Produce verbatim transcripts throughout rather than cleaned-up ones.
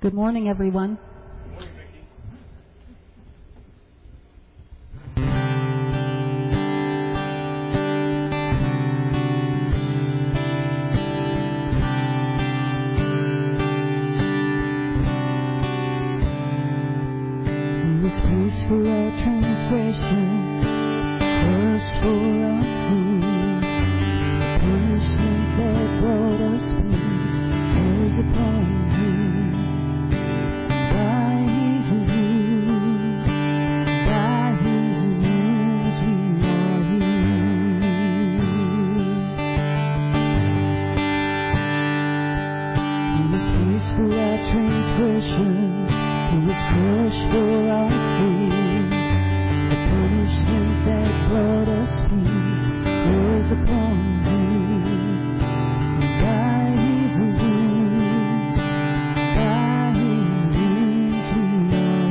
Good morning, everyone. Pierced for our transgressions, crushed for our sins. The punishment that brought us peace was upon Him. By His wounds, by His wounds we are healed. He was pierced for our transgressions, He was crushed for our sin. The punishment that brought us peace was upon Him. By His wounds, by His wounds we are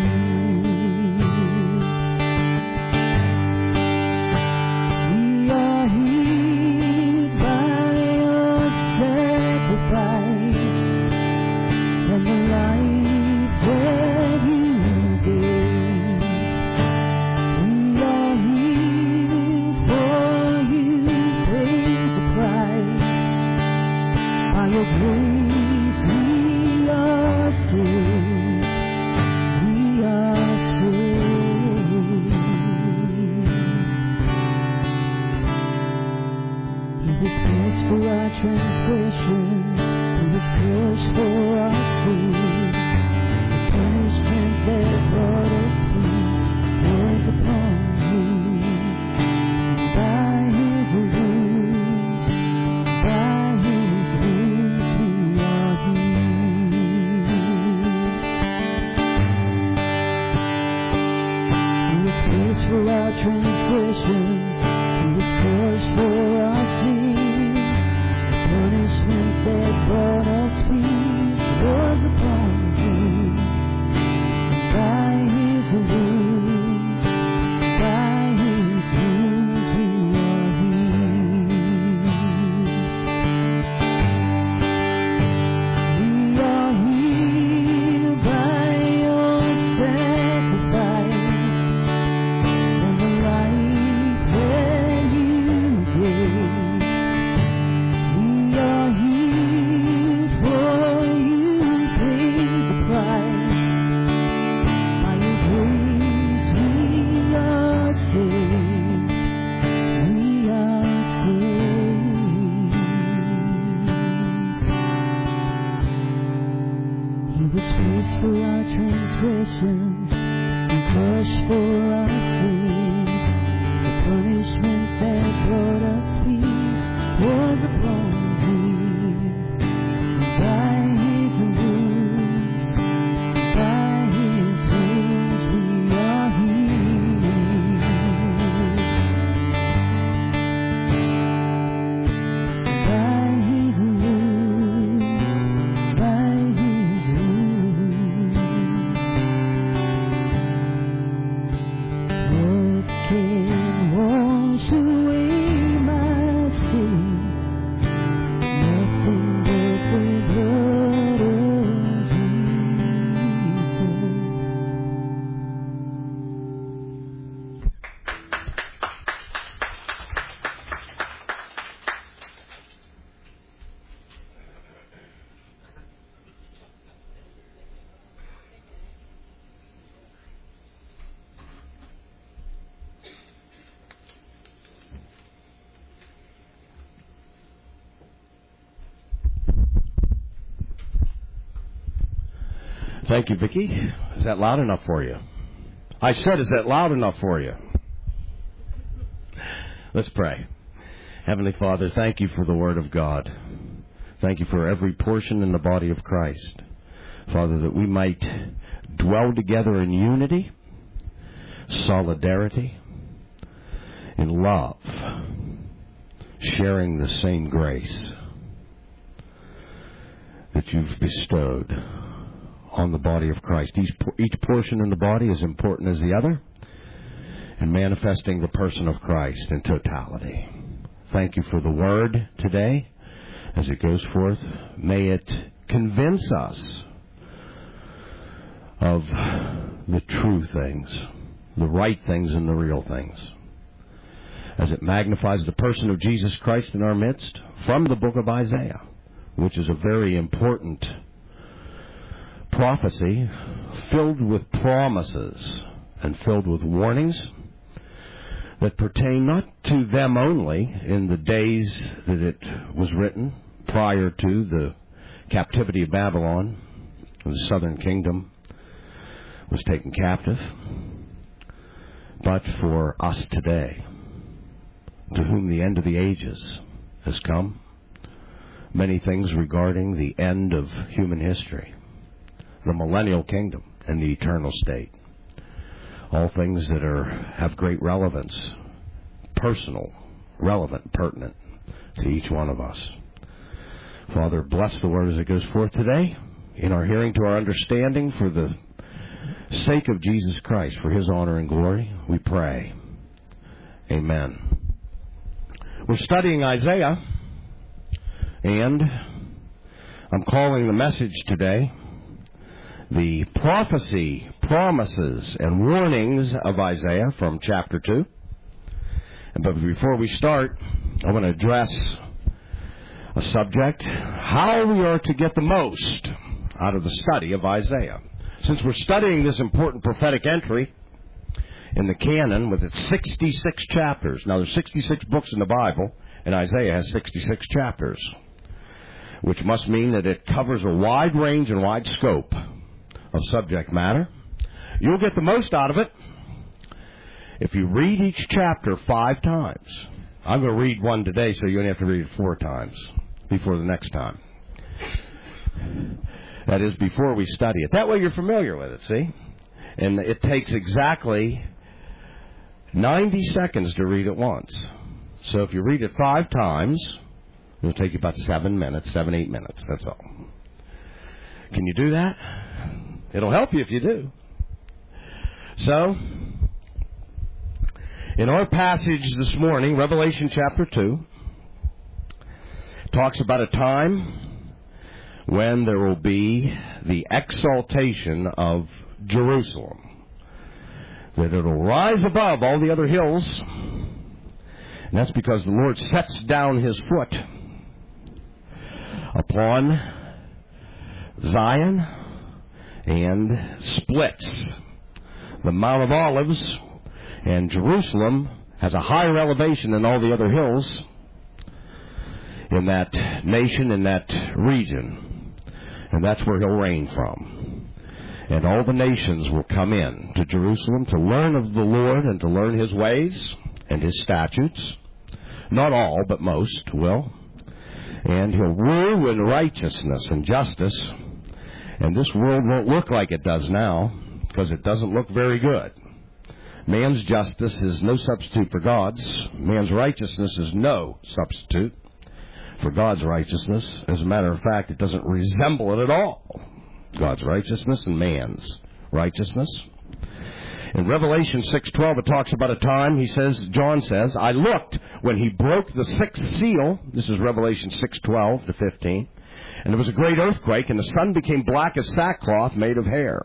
healed. We are healed by Your sacrifice and the life that You gave. We are healed, for You paid the price. By Your grace we are saved. We are saved. He was pierced for our transgressions, He was crushed for our sin. The punishment that brought us peace was upon Him. By His wounds, by His wounds we are healed. He was pierced for our transgressions, He was crushed for our sin. The punishment that brought us peace was upon Him. By His wounds, by His wounds we are healed. We are healed by Your sacrifice and the life that You gave. We are healed, for You paid the price. By Your grace we are saved. We are saved. He was pierced for our transgressions, He crushed for our sin. The punishment that brought us peace was upon Him. By His wounds, by His wounds we are healed. By His wounds, by His wounds. What can wash away my sin? Nothing but the blood of Thank you, Vicki. Is that loud enough for you? I said, is that loud enough for you? Let's pray. Heavenly Father, thank You for the Word of God. Thank You for every portion in the body of Christ. Father, that we might dwell together in unity, solidarity, in love, sharing the same grace that You've bestowed on the body of Christ. Each, each portion in the body is important as the other, and manifesting the person of Christ in totality. Thank You for the Word today as it goes forth. May it convince us of the true things, the right things and the real things, as it magnifies the person of Jesus Christ in our midst from the book of Isaiah, which is a very important prophecy filled with promises and filled with warnings that pertain not to them only in the days that it was written prior to the captivity of Babylon, when the southern kingdom was taken captive, but for us today, to whom the end of the ages has come. Many things regarding the end of human history, the millennial kingdom, and the eternal state. All things that are have great relevance, personal, relevant, pertinent to each one of us. Father, bless the word as it goes forth today, in our hearing, to our understanding, for the sake of Jesus Christ, for His honor and glory, we pray. Amen. We're studying Isaiah, and I'm calling the message today the prophecy, promises, and warnings of Isaiah from chapter two. But before we start, I want to address a subject, how we are to get the most out of the study of Isaiah. Since we're studying this important prophetic entry in the canon with its sixty-six chapters. Now, there's sixty-six books in the Bible, and Isaiah has sixty-six chapters, which must mean that it covers a wide range and wide scope of subject matter. You'll get the most out of it if you read each chapter five times. I'm going to read one today, so you only have to read it four times before the next time. That is, before we study it. That way you're familiar with it, see? And it takes exactly ninety seconds to read it once. So if you read it five times, it'll take you about seven minutes, seven, eight minutes. That's all. Can you do that? It'll help you if you do. So, in our passage this morning, Revelation chapter two, talks about a time when there will be the exaltation of Jerusalem. That it will rise above all the other hills. And that's because the Lord sets down His foot upon Zion and splits the Mount of Olives, and Jerusalem has a higher elevation than all the other hills in that nation, in that region. And that's where He'll reign from. And all the nations will come in to Jerusalem to learn of the Lord and to learn His ways and His statutes. Not all, but most will. And He'll rule in righteousness and justice. And this world won't look like it does now, because it doesn't look very good. Man's justice is no substitute for God's. Man's righteousness is no substitute for God's righteousness. As a matter of fact, it doesn't resemble it at all. God's righteousness and man's righteousness. In Revelation six twelve, it talks about a time, he says, John says, I looked when He broke the sixth seal. This is Revelation six twelve to fifteen. And there was a great earthquake, and the sun became black as sackcloth made of hair.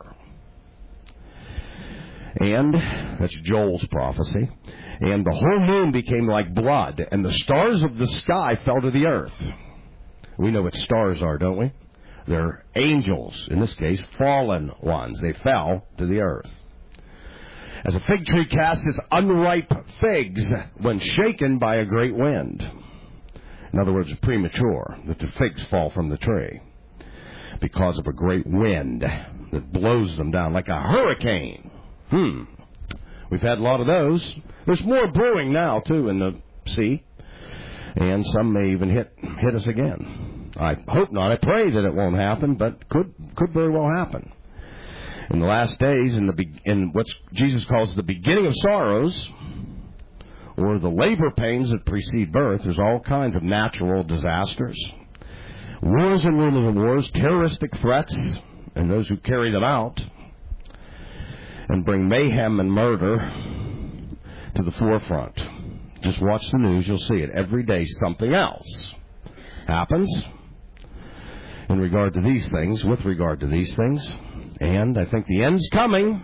And, that's Joel's prophecy, and the whole moon became like blood, and the stars of the sky fell to the earth. We know what stars are, don't we? They're angels, in this case, fallen ones. They fell to the earth. As a fig tree casts its unripe figs when shaken by a great wind. In other words, it's premature that the figs fall from the tree because of a great wind that blows them down like a hurricane. Hmm. We've had a lot of those. There's more brewing now, too, in the sea. And some may even hit hit us again. I hope not. I pray that it won't happen, but could could very well happen. In the last days, in the be- in what Jesus calls the beginning of sorrows, or the labor pains that precede birth, there's all kinds of natural disasters. Wars and rumors of wars, terroristic threats, and those who carry them out, and bring mayhem and murder to the forefront. Just watch the news, you'll see it. Every day something else happens in regard to these things, with regard to these things. And I think the end's coming.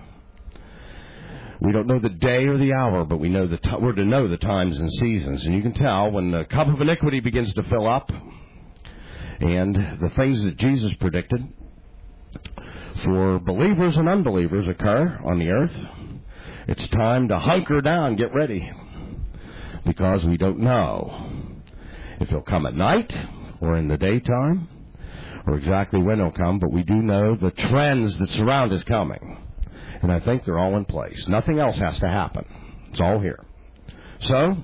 We don't know the day or the hour, but we know the t- we're to know the times and seasons. And you can tell when the cup of iniquity begins to fill up, and the things that Jesus predicted for believers and unbelievers occur on the earth, it's time to hunker down, get ready, because we don't know if he'll come at night or in the daytime or exactly when he'll come, but we do know the trends that surround his coming. And I think they're all in place. Nothing else has to happen. It's all here. So,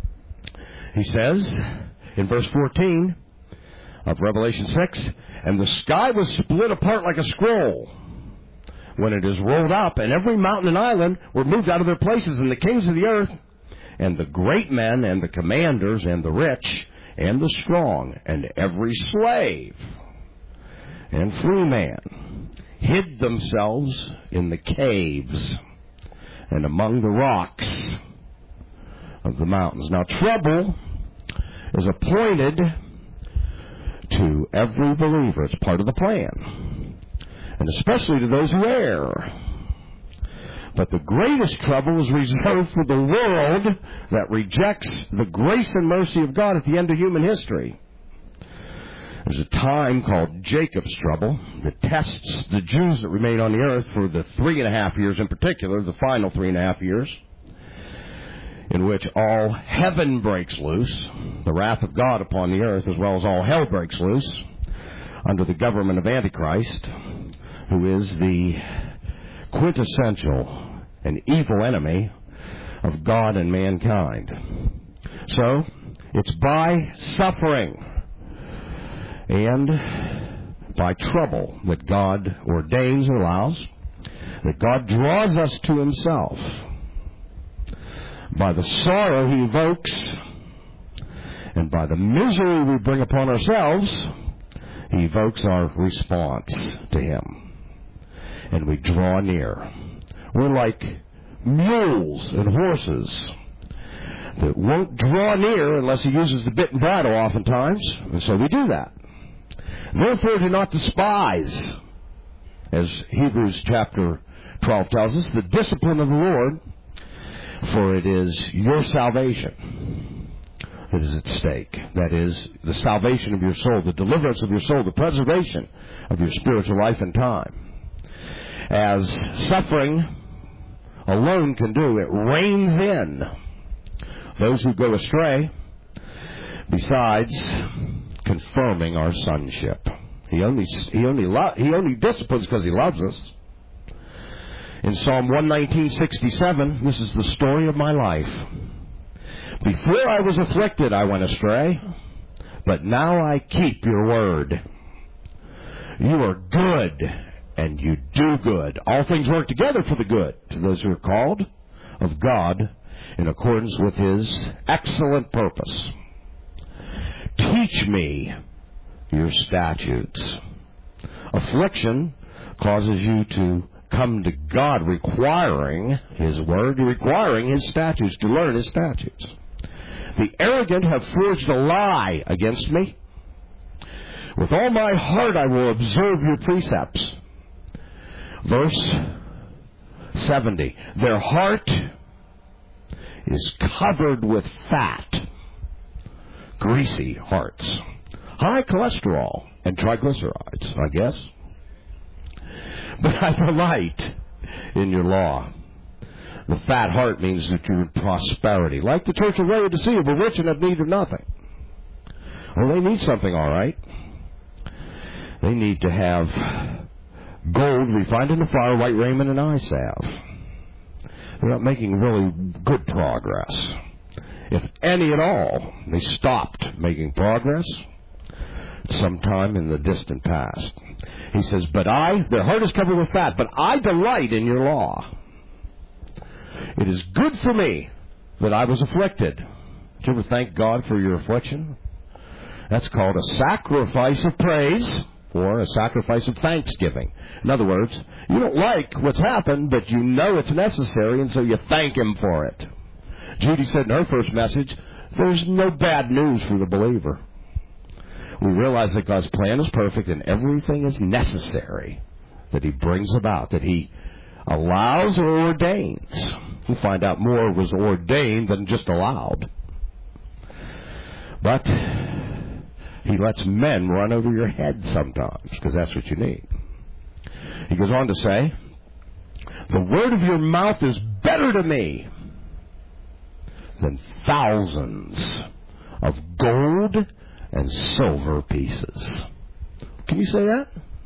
he says in verse fourteen of Revelation six, and the sky was split apart like a scroll when it is rolled up, and every mountain and island were moved out of their places, and the kings of the earth, and the great men, and the commanders, and the rich, and the strong, and every slave and free man hid themselves in the caves and among the rocks of the mountains. Now, trouble is appointed to every believer. It's part of the plan. And especially to those who err. But the greatest trouble is reserved for the world that rejects the grace and mercy of God at the end of human history. There's a time called Jacob's trouble that tests the Jews that remain on the earth for the three and a half years in particular, the final three and a half years, in which all heaven breaks loose, the wrath of God upon the earth, as well as all hell breaks loose under the government of Antichrist, who is the quintessential and evil enemy of God and mankind. So, it's by suffering and by trouble that God ordains and allows, that God draws us to himself. By the sorrow he evokes, and by the misery we bring upon ourselves, he evokes our response to him. And we draw near. We're like mules and horses that won't draw near unless he uses the bit and bridle oftentimes, and so we do that. Therefore do not despise, as Hebrews chapter twelve tells us, the discipline of the Lord, for it is your salvation that is at stake. That is, the salvation of your soul, the deliverance of your soul, the preservation of your spiritual life and time. As suffering alone can do, it reins in those who go astray, besides confirming our sonship. He only he only lo- he only disciplines because he loves us. In Psalm one nineteen sixty-seven, this is the story of my life. Before I was afflicted, I went astray, but now I keep your word. You are good, and you do good. All things work together for the good to those who are called of God in accordance with his excellent purpose. Teach me your statutes. Affliction causes you to come to God requiring his word, requiring his statutes, to learn his statutes. The arrogant have forged a lie against me. With all my heart I will observe your precepts. Verse seventy. Their heart is covered with fat. Greasy hearts. High cholesterol and triglycerides, I guess. But I delight in your law. The fat heart means that you're in prosperity. Like the church of Laodicea, but rich and have need of nothing. Well, they need something, all right. They need to have gold refined in the fire, white raiment, and eye salve. They're not making really good progress. If any at all, they stopped making progress sometime in the distant past. He says, but I, their heart is covered with fat, but I delight in your law. It is good for me that I was afflicted. Did you ever thank God for your affliction? That's called a sacrifice of praise or a sacrifice of thanksgiving. In other words, you don't like what's happened, but you know it's necessary, and so you thank him for it. Judy said in her first message, there's no bad news for the believer. We realize that God's plan is perfect and everything is necessary that He brings about, that He allows or ordains. We find out more was ordained than just allowed. But He lets men run over your head sometimes, because that's what you need. He goes on to say, the word of your mouth is better to me than thousands of gold and silver pieces. Can you say that?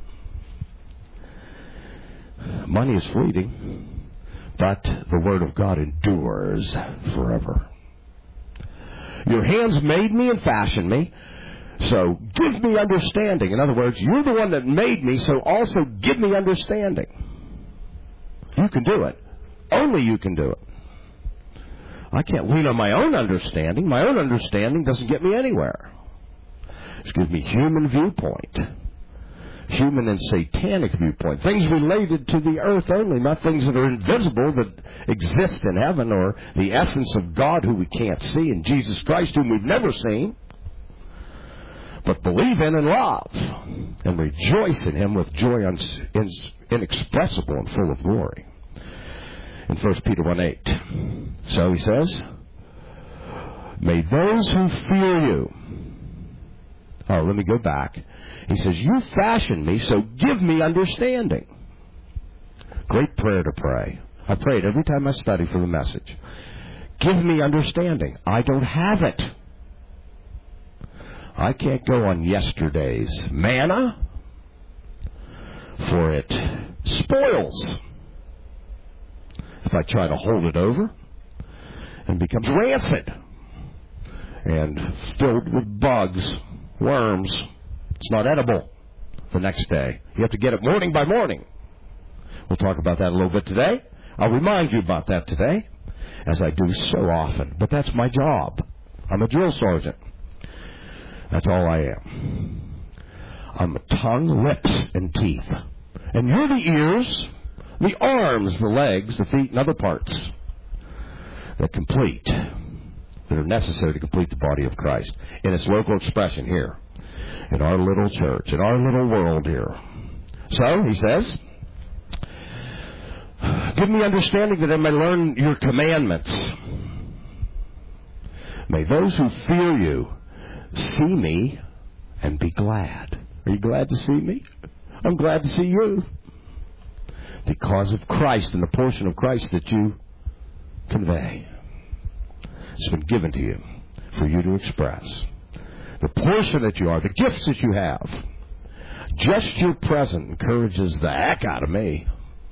Money is fleeting, but the word of God endures forever. Your hands made me and fashioned me, so give me understanding. In other words, you're the one that made me, so also give me understanding. You can do it. Only you can do it. I can't lean on my own understanding. My own understanding doesn't get me anywhere. It gives me human viewpoint. Human and satanic viewpoint. Things related to the earth only, not things that are invisible that exist in heaven, or the essence of God who we can't see, and Jesus Christ whom we've never seen, but believe in and love, and rejoice in Him with joy inexpressible and full of glory. In First Peter one eight. So he says, may those who fear you... Oh, let me go back. He says, you fashioned me, so give me understanding. Great prayer to pray. I pray it every time I study for the message. Give me understanding. I don't have it. I can't go on yesterday's manna, for it spoils if I try to hold it over, and becomes rancid and filled with bugs, worms. It's not edible the next day. You have to get it morning by morning. We'll talk about that a little bit today. I'll remind you about that today, as I do so often. But that's my job. I'm a drill sergeant. That's all I am. I'm the tongue, lips, and teeth. And you're the ears, the arms, the legs, the feet, and other parts that complete, that are necessary to complete the body of Christ in its local expression here, in our little church, in our little world here. So, he says, give me understanding that I may learn your commandments. May those who fear you see me and be glad. Are you glad to see me? I'm glad to see you. Because of Christ and the portion of Christ that you convey. It's been given to you for you to express. The portion that you are, the gifts that you have. Just your presence encourages the heck out of me.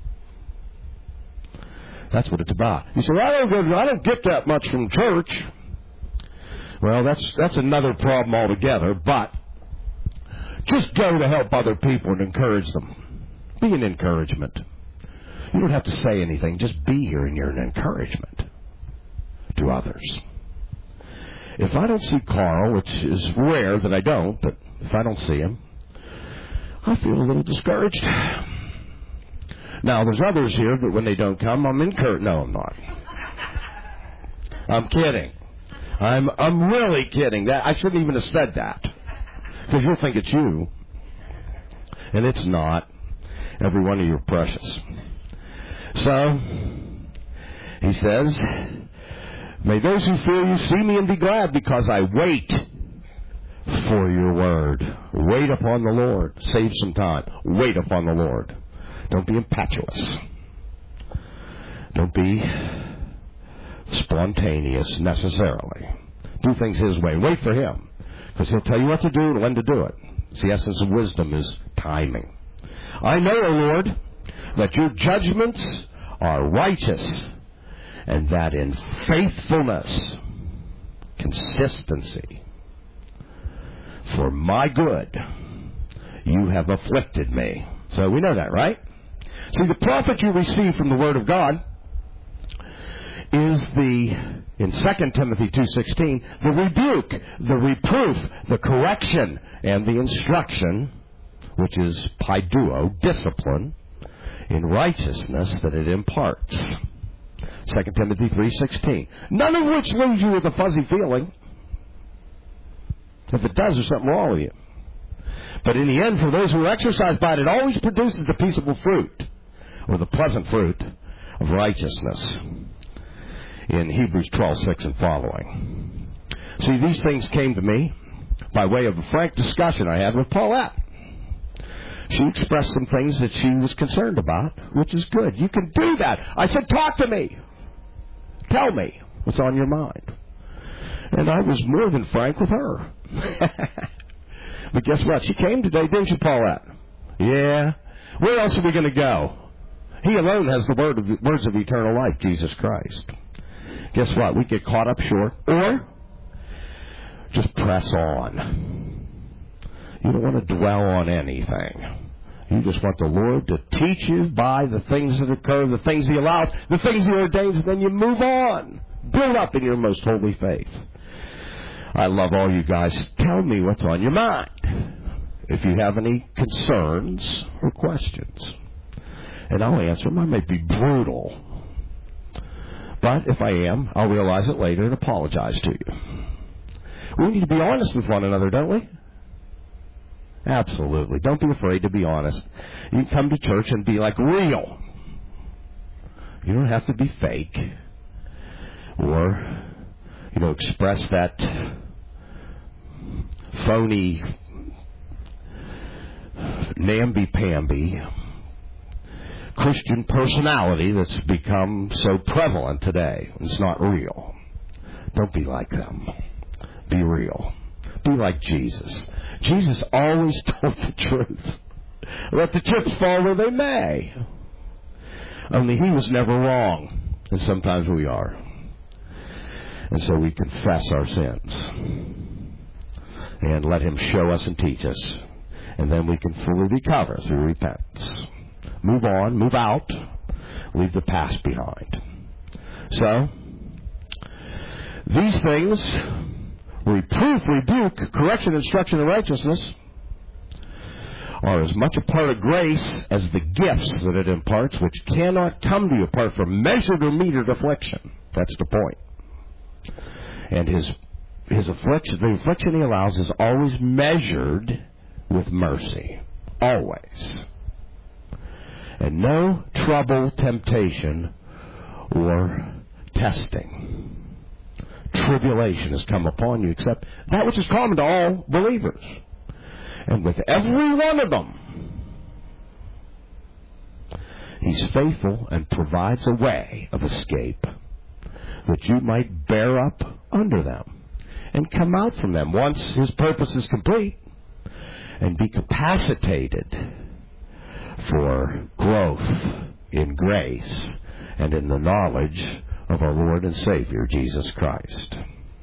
That's what it's about. You say, well, I don't go, I don't get that much from church. Well, that's that's another problem altogether, but just go to help other people and encourage them. Be an encouragement. You don't have to say anything. Just be here and you're an encouragement to others. If I don't see Carl, which is rare that I don't, but if I don't see him, I feel a little discouraged. Now, there's others here that when they don't come, I'm encouraged. No, I'm not. I'm kidding. I'm I'm really kidding. That I shouldn't even have said that, because you'll think it's you, and it's not. Every one of you are precious. So, he says, may those who fear you see me and be glad, because I wait for your word. Wait upon the Lord. Save some time. Wait upon the Lord. Don't be impetuous. Don't be spontaneous necessarily. Do things His way. Wait for Him, because He'll tell you what to do and when to do it. It's the essence of wisdom is timing. I know, O Lord, that your judgments are righteous, and that in faithfulness, consistency, for my good, you have afflicted me. So we know that, right? See, the profit you receive from the Word of God is the, in Second Timothy two sixteen, the rebuke, the reproof, the correction, and the instruction, which is paiduo, discipline, in righteousness that it imparts. Second Timothy three sixteen. None of which leaves you with a fuzzy feeling. If it does, there's something wrong with you. But in the end, for those who are exercised by it, it always produces the peaceable fruit, or the pleasant fruit of righteousness, in Hebrews twelve six and following. See, these things came to me by way of a frank discussion I had with Paulette. She expressed some things that she was concerned about, which is good. You can do that. I said, talk to me. Tell me what's on your mind. And I was more than frank with her. But guess what? She came today, didn't you, Paulette? Yeah. Where else are we going to go? He alone has the word of, words of eternal life, Jesus Christ. Guess what? We get caught up short. Or just press on. You don't want to dwell on anything. You just want the Lord to teach you by the things that occur, the things He allows, the things He ordains, and then you move on. Build up in your most holy faith. I love all you guys. Tell me what's on your mind if you have any concerns or questions. And I'll answer them. I may be brutal. But if I am, I'll realize it later and apologize to you. We need to be honest with one another, don't we? Absolutely. Don't be afraid to be honest. You can come to church and be like real. You don't have to be fake. Or, you know, express that phony, namby-pamby Christian personality that's become so prevalent today. It's not real. Don't be like them. Be real. Be like Jesus. Jesus always told the truth. Let the chips fall where they may. Only He was never wrong. And sometimes we are. And so we confess our sins. And let Him show us and teach us. And then we can fully recover through repentance. Move on, move out, leave the past behind. So, these things, reproof, rebuke, correction, instruction, and righteousness, are as much a part of grace as the gifts that it imparts, which cannot come to you apart from measured or metered affliction. That's the point. And his his affliction, the affliction He allows is always measured with mercy. Always. And no trouble, temptation, or testing, tribulation has come upon you except that which is common to all believers. And with every one of them, He's faithful and provides a way of escape that you might bear up under them and come out from them once His purpose is complete and be capacitated for growth in grace and in the knowledge of our Lord and Savior, Jesus Christ.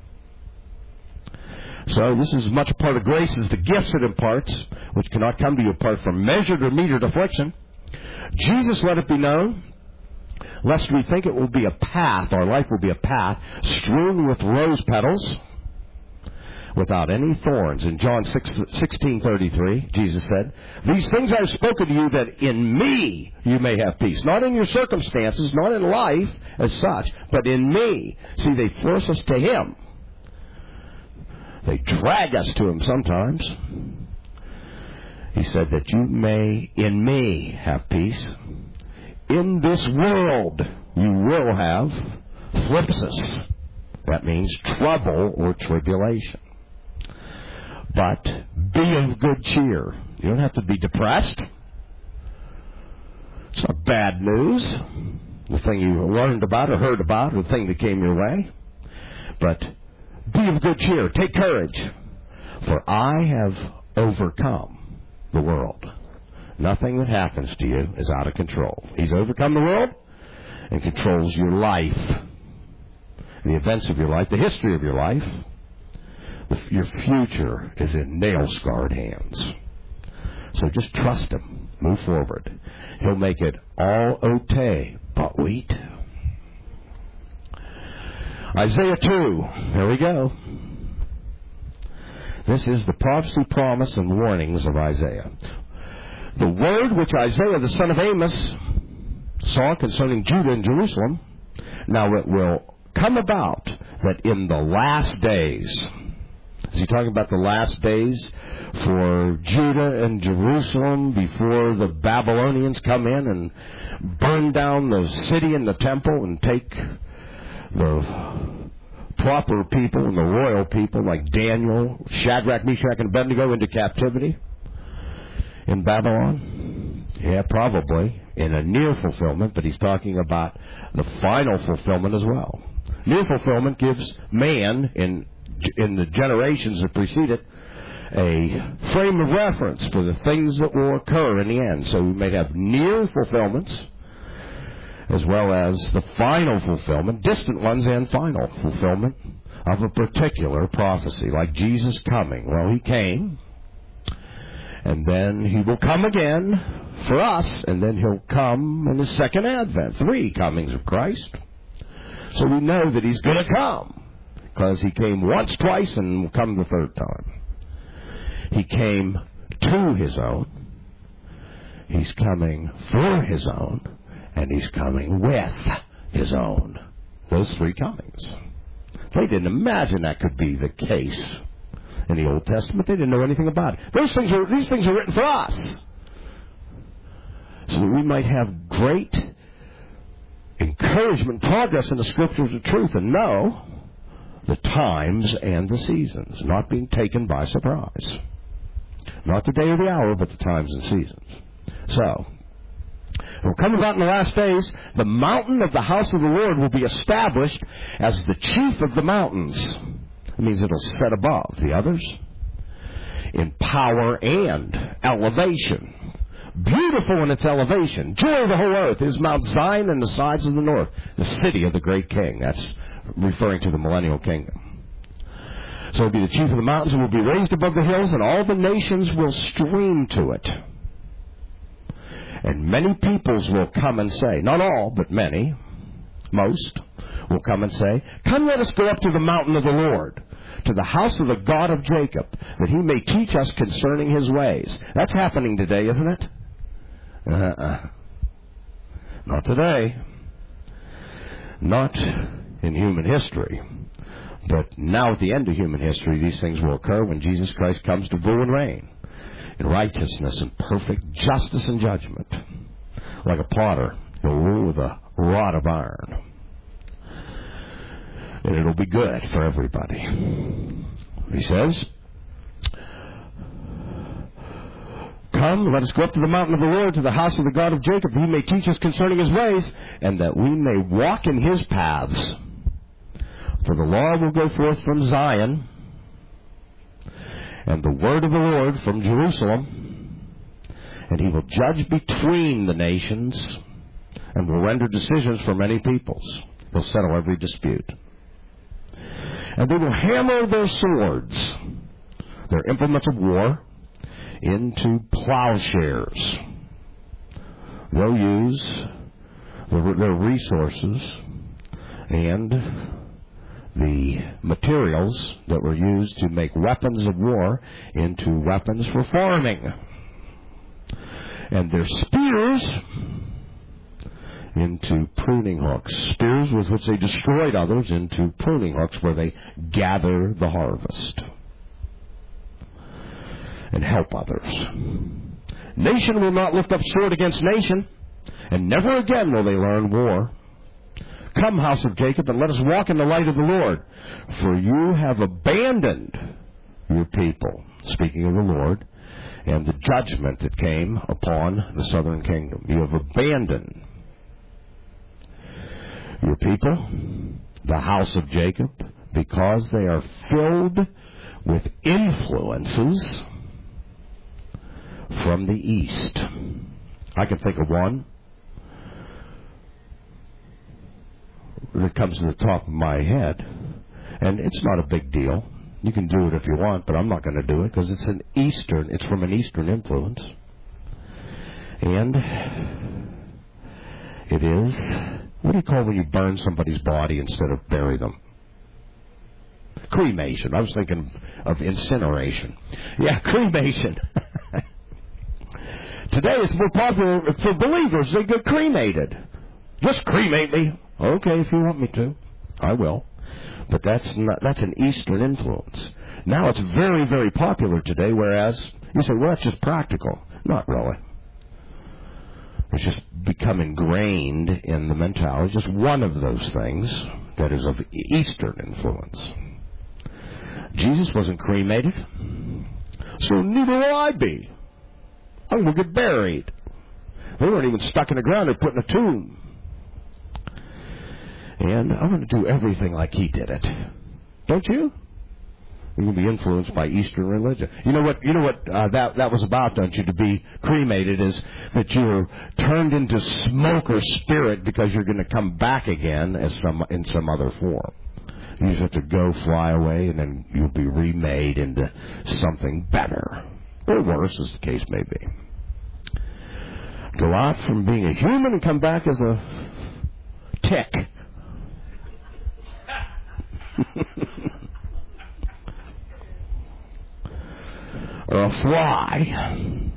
So this is as much a part of grace as the gifts it imparts, which cannot come to you apart from measured or metered affliction. Jesus let it be known, lest we think it will be a path, our life will be a path, strewn with rose petals, without any thorns. In John sixteen thirty-three, Jesus said, "These things I have spoken to you, that in me you may have peace." Not in your circumstances, not in life as such, but in me. See, they force us to Him. They drag us to Him sometimes. He said that you may, in me, have peace. In this world, you will have thlipsis. That means trouble or tribulation. But be of good cheer. You don't have to be depressed. It's not bad news, the thing you learned about or heard about, or the thing that came your way. But be of good cheer. Take courage. For I have overcome the world. Nothing that happens to you is out of control. He's overcome the world and controls your life, the events of your life, the history of your life. Your future is in nail-scarred hands. So just trust Him. Move forward. He'll make it all okay, but wait. Isaiah two. Here we go. This is the prophecy, promise, and warnings of Isaiah. The word which Isaiah the son of Amos saw concerning Judah and Jerusalem. Now it will come about that in the last days, Is he talking about the last days for Judah and Jerusalem before the Babylonians come in and burn down the city and the temple and take the proper people and the royal people like Daniel, Shadrach, Meshach, and Abednego into captivity in Babylon? Yeah, probably in a near fulfillment, but he's talking about the final fulfillment as well. Near fulfillment gives man, in in the generations that precede it, a frame of reference for the things that will occur in the end. So we may have near fulfillments as well as the final fulfillment, distant ones and final fulfillment of a particular prophecy, like Jesus coming. Well, he came, and then he will come again for us, and then he'll come in his second advent. Three comings of Christ. So we know that he's going to come, because he came once, twice, and will come the third time. He came to his own. He's coming for his own. And he's coming with his own. Those three comings. They didn't imagine that could be the case in the Old Testament. They didn't know anything about it. Those things are, these things are written for us, so that we might have great encouragement, progress in the Scriptures of truth, and know the times and the seasons, not being taken by surprise. Not the day or the hour, but the times and seasons. So, it will come about in the last days, the mountain of the house of the Lord will be established as the chief of the mountains. It means it will set above the others in power and elevation. Beautiful in its elevation. Joy of the whole earth is Mount Zion and the sides of the north, the city of the great king. That's referring to the millennial kingdom. So it will be the chief of the mountains, and will be raised above the hills, and all the nations will stream to it. And many peoples will come and say, not all, but many, most, will come and say, come, let us go up to the mountain of the Lord, to the house of the God of Jacob, that he may teach us concerning his ways. That's happening today, isn't it? Uh-uh. Not today. Not in human history. But now at the end of human history, these things will occur when Jesus Christ comes to rule and reign in righteousness and perfect justice and judgment. Like a potter, he'll rule with a rod of iron. And it'll be good for everybody. He says, come, let us go up to the mountain of the Lord, to the house of the God of Jacob, that he may teach us concerning his ways, and that we may walk in his paths. For the law will go forth from Zion, and the word of the Lord from Jerusalem, and he will judge between the nations, and will render decisions for many peoples. He'll settle every dispute. And they will hammer their swords, their implements of war, into plowshares. They'll use their resources and the materials that were used to make weapons of war into weapons for farming. And their spears into pruning hooks. Spears with which they destroyed others into pruning hooks where they gather the harvest and help others. Nation will not lift up sword against nation, and never again will they learn war. Come, house of Jacob, and let us walk in the light of the Lord. For you have abandoned your people, speaking of the Lord, and the judgment that came upon the southern kingdom. You have abandoned your people, the house of Jacob, because they are filled with influences from the east. I can think of one that comes to the top of my head, and it's not a big deal. You can do it if you want, but I'm not going to do it because it's an Eastern, it's from an Eastern influence. And it is, what do you call when you burn somebody's body instead of bury them? Cremation. I was thinking of incineration. Yeah, cremation. Today it's more popular for believers. They get cremated. Just cremate me. Okay, if you want me to, I will. But that's not, that's an Eastern influence. Now it's very, very popular today, whereas you say, well, that's just practical. Not really. It's just become ingrained in the mentality. Just one of those things that is of Eastern influence. Jesus wasn't cremated, so neither will I be. I'm going to get buried. They weren't even stuck in the ground. They're put in a tomb. And I'm going to do everything like he did it. Don't you? You can be influenced by Eastern religion. You know what? You know what uh, that that was about, don't you? To be cremated is that you're turned into smoke or spirit because you're going to come back again as some in some other form. You just have to go fly away, and then you'll be remade into something better or worse, as the case may be. Go out from being a human and come back as a tick. Or a fly.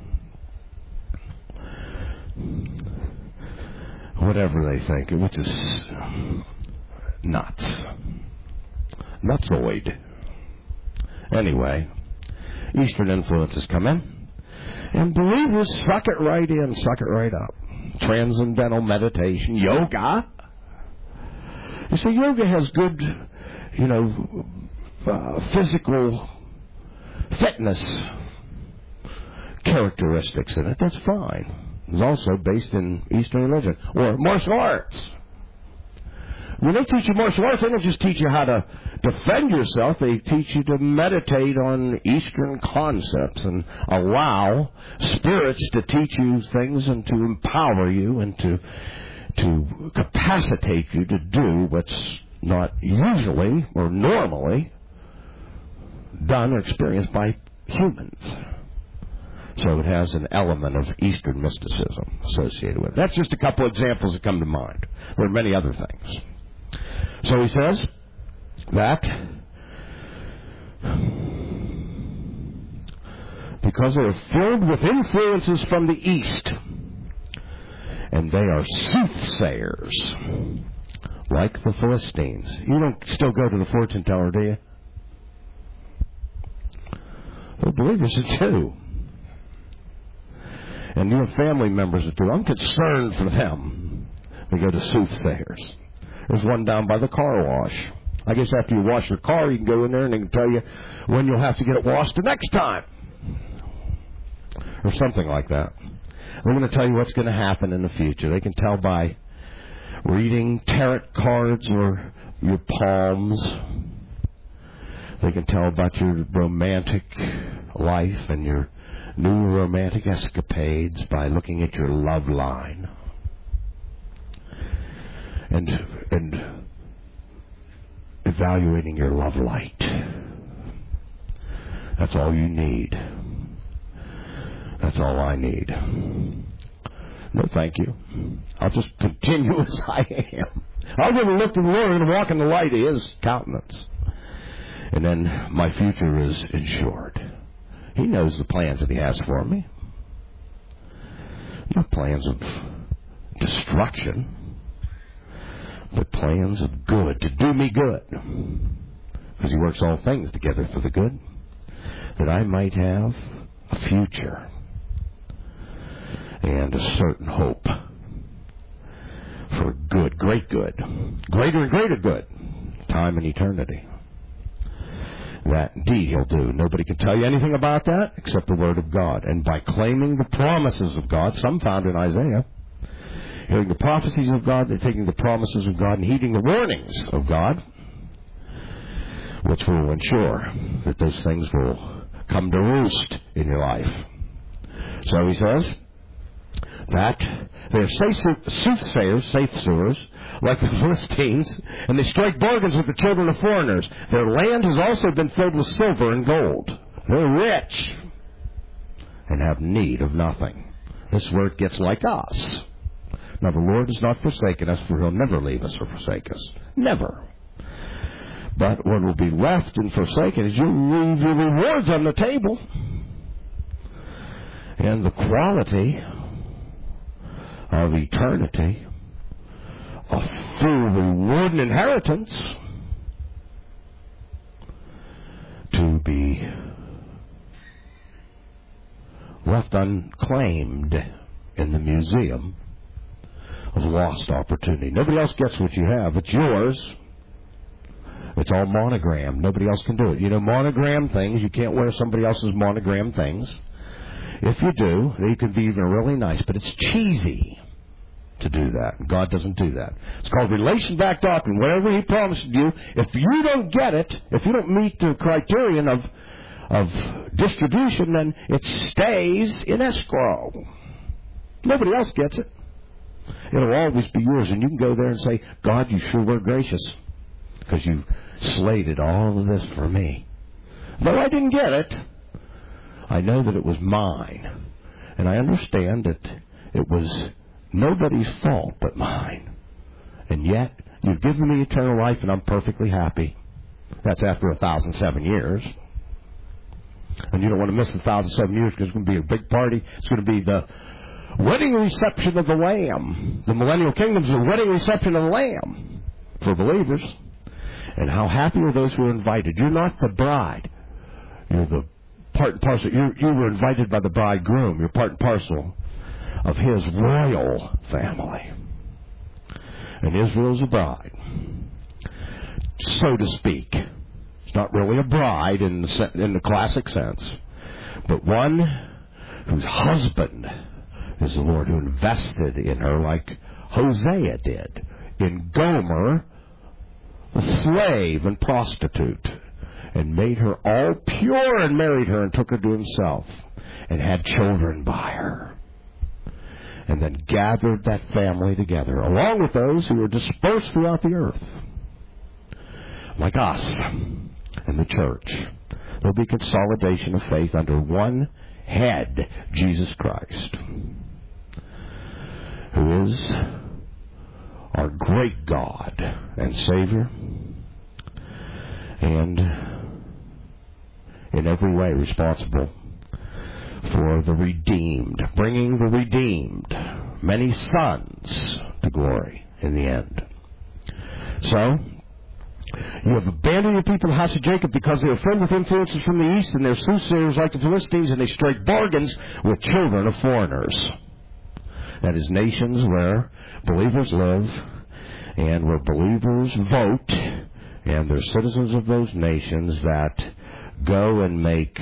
Whatever they think, which is nuts. Nutsoid. Anyway, Eastern influences come in, and believers suck it right in, suck it right up. Transcendental meditation, yoga. You see, yoga has good, you know, uh, physical fitness characteristics in it. That's fine. It's also based in Eastern religion. Or martial arts. When they teach you martial arts, they don't just teach you how to defend yourself. They teach you to meditate on Eastern concepts and allow spirits to teach you things and to empower you and to to capacitate you to do what's not usually or normally done or experienced by humans. So it has an element of Eastern mysticism associated with it. That's just a couple examples that come to mind. There are many other things. So he says that because they are filled with influences from the East, and they are soothsayers, like the Philistines. You don't still go to the fortune teller, do you? Well, believers do. And you have family members that do. I'm concerned for them. They go to soothsayers. There's one down by the car wash. I guess after you wash your car, you can go in there and they can tell you when you'll have to get it washed the next time. Or something like that. They're going to tell you what's going to happen in the future. They can tell by reading tarot cards or your palms. They can tell about your romantic life and your new romantic escapades by looking at your love line. And and evaluating your love light. That's all you need. That's all I need. No, thank you. I'll just continue as I am. I'll give a look to the Lord and walk in the light of His countenance. And then my future is ensured. He knows the plans that He has for me. Not plans of destruction, but plans of good, to do me good. Because He works all things together for the good, that I might have a future and a certain hope for good, great good, greater and greater good, time and eternity. That indeed He'll do. Nobody can tell you anything about that except the Word of God. And by claiming the promises of God, some found in Isaiah, hearing the prophecies of God, they're taking the promises of God and heeding the warnings of God, which will ensure that those things will come to roost in your life. So he says that they are soothsayers, soothsayers, like the Philistines, and they strike bargains with the children of foreigners. Their land has also been filled with silver and gold. They're rich and have need of nothing. This is where it gets like us. Now, the Lord has not forsaken us, for He'll never leave us or forsake us. Never. But what will be left and forsaken is you'll leave your rewards on the table. And the quality of eternity, a full reward and inheritance, to be be left unclaimed in the museum of lost opportunity. Nobody else gets what you have. It's yours. It's all monogrammed. Nobody else can do it. You know, monogram things, you can't wear somebody else's monogram things. If you do, they can be even really nice, but it's cheesy to do that. God doesn't do that. It's called relation-backed doctrine. Whatever He promised you, if you don't get it, if you don't meet the criterion of of distribution, then it stays in escrow. Nobody else gets it. It'll always be yours, and you can go there and say, God, you sure were gracious, because you slated all of this for me. Though I didn't get it, I know that it was mine. And I understand that it was nobody's fault but mine. And yet, you've given me eternal life, and I'm perfectly happy. That's after a thousand seven years. And you don't want to miss the thousand seven years, because it's going to be a big party. It's going to be the wedding reception of the Lamb. The millennial kingdom is the wedding reception of the Lamb for believers. And how happy are those who are invited. You're not the bride. You're the part and parcel. You you were invited by the bridegroom. You're part and parcel of his royal family. And Israel's a bride, so to speak. It's not really a bride in the, in the classic sense, but one whose husband is the Lord, who invested in her like Hosea did in Gomer, a slave and prostitute, and made her all pure and married her and took her to himself and had children by her. And then gathered that family together, along with those who were dispersed throughout the earth, like us and the church. There'll be consolidation of faith under one head, Jesus Christ, who is our great God and Savior, and in every way responsible for the redeemed, bringing the redeemed, many sons to glory in the end. So, you have abandoned your people, the house of Jacob, because they are filled with influences from the east, and they're soothsayers like the Philistines, and they strike bargains with children of foreigners. That is, nations where believers live and where believers vote, and they're citizens of those nations that go and make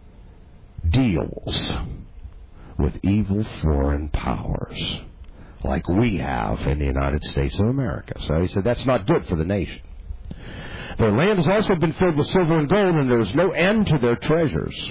deals with evil foreign powers, like we have in the United States of America. So he said that's not good for the nation. Their land has also been filled with silver and gold, and there is no end to their treasures.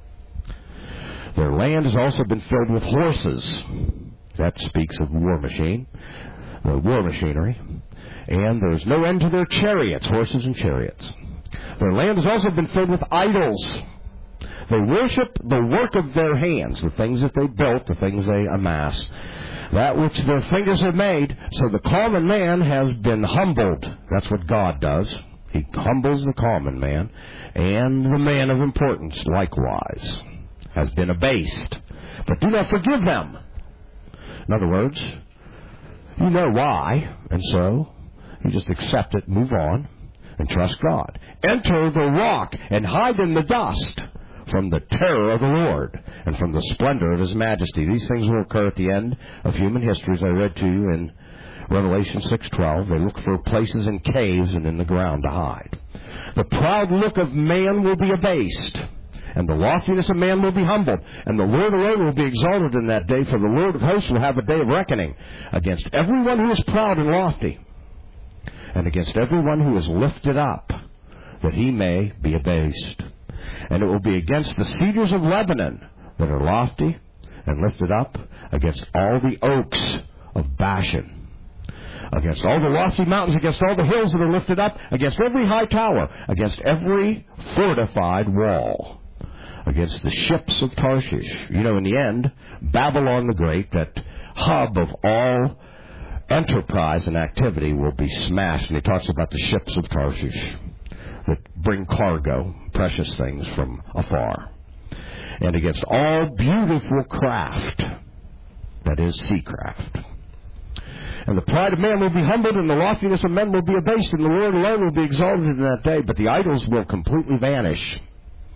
Their land has also been filled with horses. That speaks of war machine, the war machinery. And there is no end to their chariots, horses and chariots. Their land has also been filled with idols. They worship the work of their hands, the things that they built, the things they amass, that which their fingers have made. So the common man has been humbled. That's what God does. He humbles the common man, and the man of importance likewise has been abased. But do not forgive them. In other words, you know why, and so you just accept it, move on, and trust God. Enter the rock and hide in the dust from the terror of the Lord and from the splendor of His majesty. These things will occur at the end of human history, as I read to you in Revelation six twelve. They look for places in caves and in the ground to hide. The proud look of man will be abased, and the loftiness of man will be humbled, and the Lord alone will be exalted in that day, for the Lord of hosts will have a day of reckoning against everyone who is proud and lofty, and against everyone who is lifted up, that he may be abased. And it will be against the cedars of Lebanon that are lofty and lifted up, against all the oaks of Bashan, against all the lofty mountains, against all the hills that are lifted up, against every high tower, against every fortified wall, against the ships of Tarshish. You know, in the end, Babylon the Great, that hub of all enterprise and activity, will be smashed. And he talks about the ships of Tarshish that bring cargo, precious things from afar. And against all beautiful craft, that is, seacraft. And the pride of man will be humbled, and the loftiness of men will be abased, and the Lord alone will be exalted in that day. But the idols will completely vanish.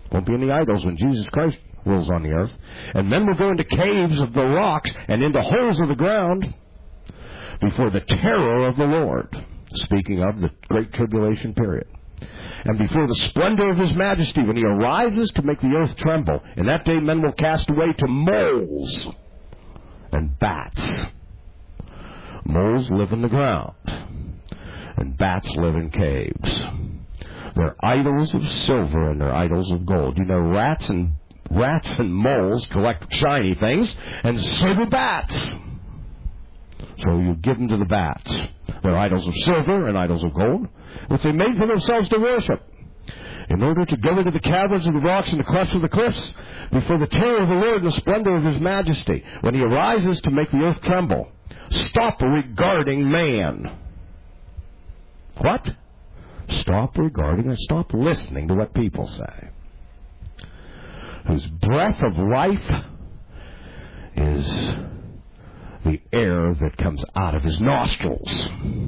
Won't be any idols when Jesus Christ rules on the earth. And men will go into caves of the rocks and into holes of the ground before the terror of the Lord, speaking of the Great Tribulation period, and before the splendor of His majesty when He arises to make the earth tremble. In that day men will cast away to moles and bats. Moles live in the ground, and bats live in caves. They're idols of silver and they're idols of gold. You know, rats and rats and moles collect shiny things, and so do bats. So you give them to the bats. They're idols of silver and idols of gold, which they made for themselves to worship, in order to go into the caverns of the rocks and the clefts of the cliffs before the terror of the Lord and the splendor of His majesty, when He arises to make the earth tremble. Stop regarding man. What? Stop regarding and stop listening to what people say, whose breath of life is the air that comes out of His nostrils.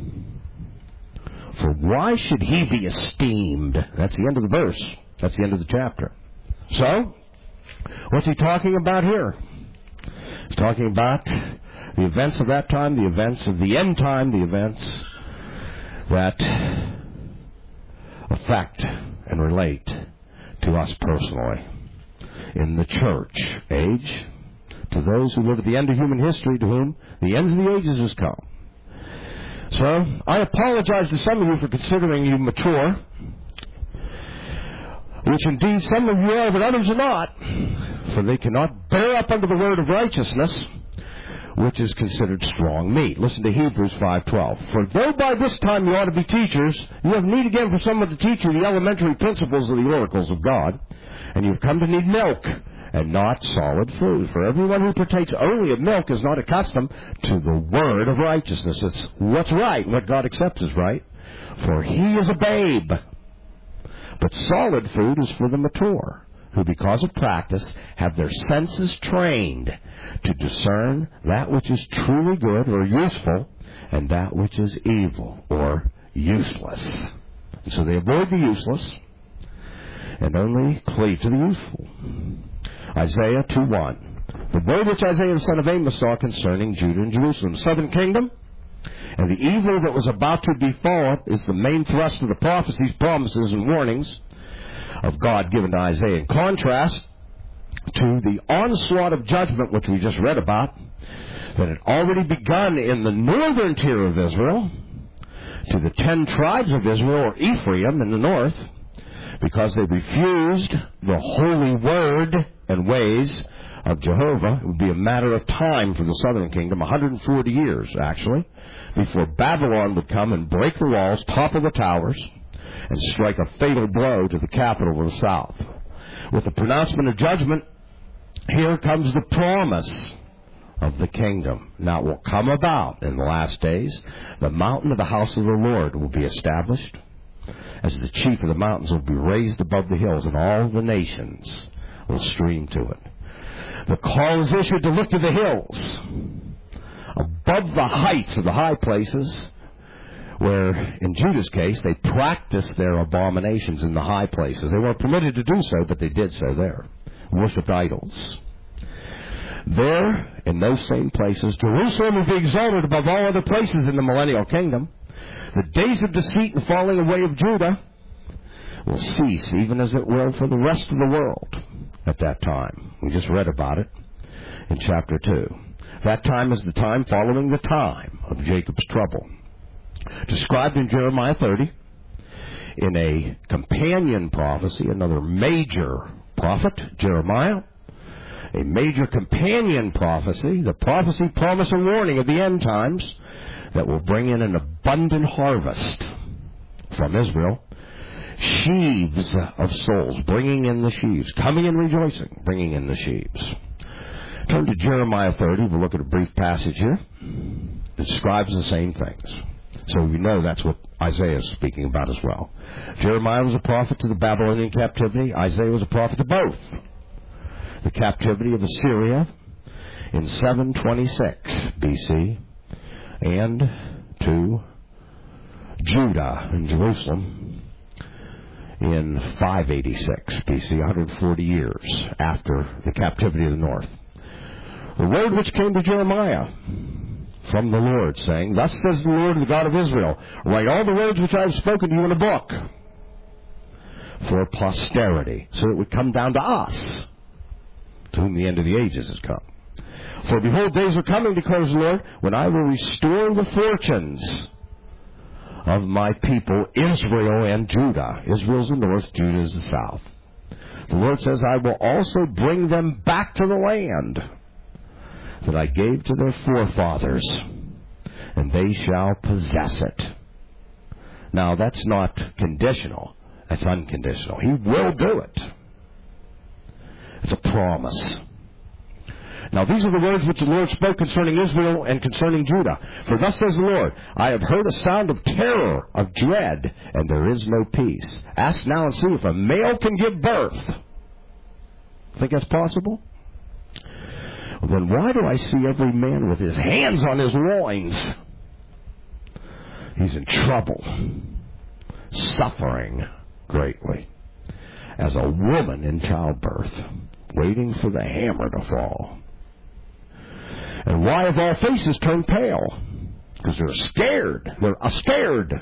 For why should He be esteemed? That's the end of the verse. That's the end of the chapter. So, what's he talking about here? He's talking about the events of that time, the events of the end time, the events that affect and relate to us personally in the church age, to those who live at the end of human history, to whom the ends of the ages has come. So, I apologize to some of you for considering you mature, which indeed some of you are, but others are not, for they cannot bear up under the word of righteousness, which is considered strong meat. Listen to Hebrews five twelve. For though by this time you ought to be teachers, you have need again for someone to teach you the elementary principles of the oracles of God, and you've come to need milk, and not solid food. For everyone who partakes only of milk is not accustomed to the word of righteousness. It's what's right, what God accepts as right. For he is a babe. But solid food is for the mature, who because of practice have their senses trained to discern that which is truly good or useful and that which is evil or useless. And so they avoid the useless and only cleave to the useful. Isaiah two one. The word which Isaiah the son of Amos saw concerning Judah and Jerusalem, southern kingdom, and the evil that was about to befall it is the main thrust of the prophecies, promises, and warnings of God given to Isaiah. In contrast to the onslaught of judgment which we just read about, that had already begun in the northern tier of Israel, to the ten tribes of Israel, or Ephraim in the north, because they refused the holy word and ways of Jehovah. It would be a matter of time for the southern kingdom, one hundred forty years actually, before Babylon would come and break the walls, topple the towers, and strike a fatal blow to the capital of the south. With the pronouncement of judgment, here comes the promise of the kingdom. Now it will come about in the last days. The mountain of the house of the Lord will be established, as the chief of the mountains will be raised above the hills, and all the nations will stream to it. The call is issued to look to the hills, above the heights of the high places, where, in Judah's case, they practiced their abominations in the high places. They weren't permitted to do so, but they did so there. Worshipped idols. There, in those same places, Jerusalem will be exalted above all other places in the millennial kingdom. The days of deceit and falling away of Judah will cease, even as it will for the rest of the world at that time. We just read about it in chapter two. That time is the time following the time of Jacob's trouble, described in Jeremiah thirty, in a companion prophecy, another major prophet, Jeremiah, a major companion prophecy, the prophecy, promise, and warning of the end times that will bring in an abundant harvest from Israel, sheaves of souls, bringing in the sheaves, coming and rejoicing, bringing in the sheaves. Turn to Jeremiah thirty. We'll look at a brief passage here. It describes the same things. So you know that's what Isaiah is speaking about as well. Jeremiah was a prophet to the Babylonian captivity. Isaiah was a prophet to both. The captivity of Assyria in seven twenty-six B C and to Judah and Jerusalem in five eighty-six B C, one hundred forty years after the captivity of the north. The word which came to Jeremiah from the Lord, saying, Thus says the Lord, the God of Israel, write all the words which I have spoken to you in a book for posterity, so it would come down to us, to whom the end of the ages has come. For behold, days are coming, declares the Lord, when I will restore the fortunes of my people, Israel and Judah. Israel's the north, Judah is the south. The Lord says, I will also bring them back to the land that I gave to their forefathers, and they shall possess it. Now, that's not conditional. That's unconditional. He will do it. It's a promise. Now, these are the words which the Lord spoke concerning Israel and concerning Judah. For thus says the Lord, I have heard a sound of terror, of dread, and there is no peace. Ask now and see if a male can give birth. Think that's possible? Then why do I see every man with his hands on his loins? He's in trouble, suffering greatly, as a woman in childbirth, waiting for the hammer to fall. And why have all faces turned pale? Because they're scared. They're scared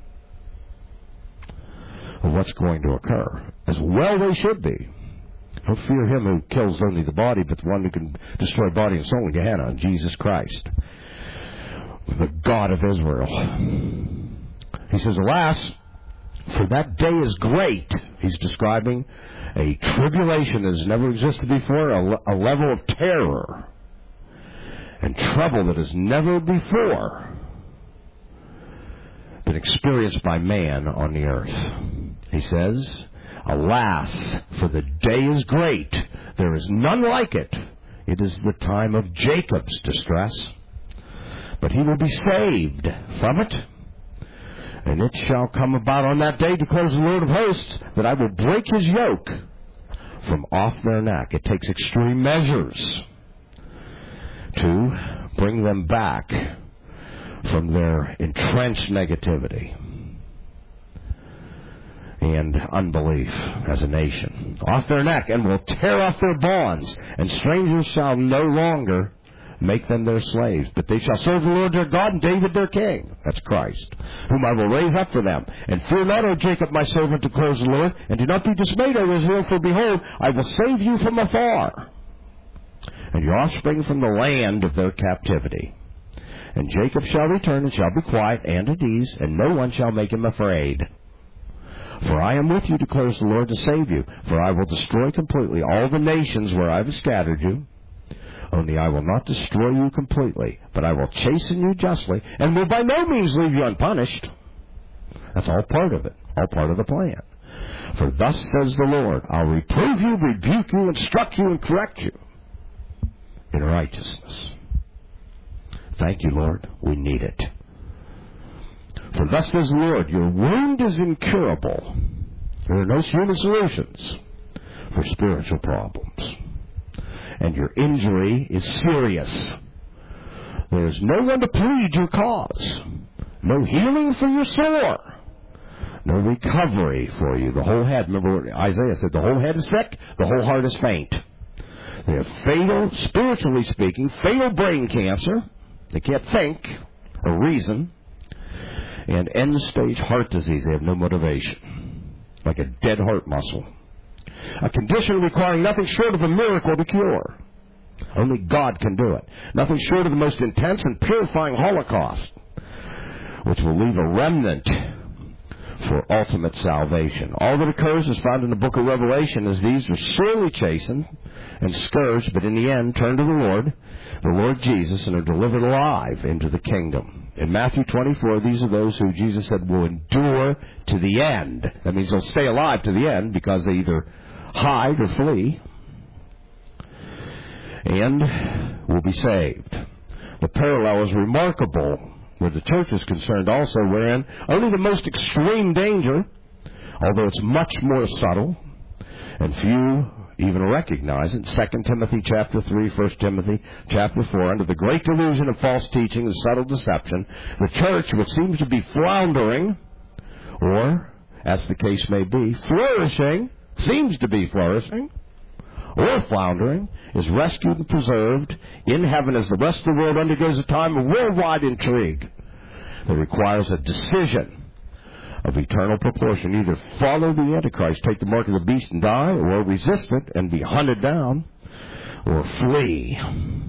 of what's going to occur. As well they should be. Don't fear him who kills only the body, but the one who can destroy body and soul in Gehenna, Jesus Christ, the God of Israel. He says, alas, for that day is great. He's describing a tribulation that has never existed before, a, a level of terror and trouble that has never before been experienced by man on the earth. He says, alas, for the day is great. There is none like it. It is the time of Jacob's distress. But he will be saved from it. And it shall come about on that day, declares the Lord of hosts, that I will break his yoke from off their neck. It takes extreme measures to bring them back from their entrenched negativity and unbelief as a nation. Off their neck, and will tear off their bonds, and strangers shall no longer make them their slaves, but they shall serve the Lord their God and David their king. That's Christ, whom I will raise up for them. And fear not, O Jacob, my servant, declares the Lord, and do not be dismayed, O Israel, for behold, I will save you from afar, and your offspring from the land of their captivity. And Jacob shall return and shall be quiet and at ease, and no one shall make him afraid. For I am with you, declares the Lord, to save you. For I will destroy completely all the nations where I have scattered you. Only I will not destroy you completely, but I will chasten you justly, and will by no means leave you unpunished. That's all part of it, all part of the plan. For thus says the Lord, I'll reprove you, rebuke you, instruct you, and correct you in righteousness. Thank you, Lord. We need it. For thus says the Lord, your wound is incurable. There are no human solutions for spiritual problems. And your injury is serious. There is no one to plead your cause. No healing for your sore. No recovery for you. The whole head, remember what Isaiah said, the whole head is sick, the whole heart is faint. They have fatal, spiritually speaking, fatal brain cancer. They can't think or reason. And end-stage heart disease. They have no motivation. Like a dead heart muscle. A condition requiring nothing short of a miracle to cure. Only God can do it. Nothing short of the most intense and purifying Holocaust, which will leave a remnant for ultimate salvation. All that occurs is found in the book of Revelation, as these are sorely chastened and scourged, but in the end turn to the Lord, the Lord Jesus, and are delivered alive into the kingdom. In Matthew twenty-four, these are those who Jesus said will endure to the end. That means they'll stay alive to the end because they either hide or flee and will be saved. The parallel is remarkable where the church is concerned also, wherein only the most extreme danger, although it's much more subtle, and few even recognize it, Second Timothy chapter three, First Timothy chapter four, under the great delusion of false teaching and subtle deception, the church, which seems to be floundering or as the case may be, flourishing, seems to be flourishing, or floundering, is rescued and preserved in heaven as the rest of the world undergoes a time of worldwide intrigue that requires a decision of eternal proportion. Either follow the Antichrist, take the mark of the beast and die, or resist it and be hunted down, or flee,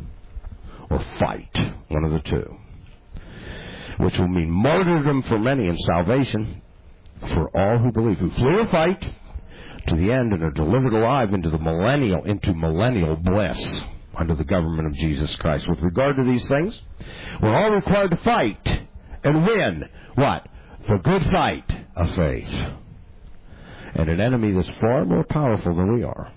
or fight, one of the two, which will mean martyrdom for many and salvation for all who believe, who flee or fight to the end and are delivered alive into the millennial, into millennial bliss under the government of Jesus Christ. With regard to these things, we're all required to fight and win. What? The good fight of faith. And an enemy that's far more powerful than we are.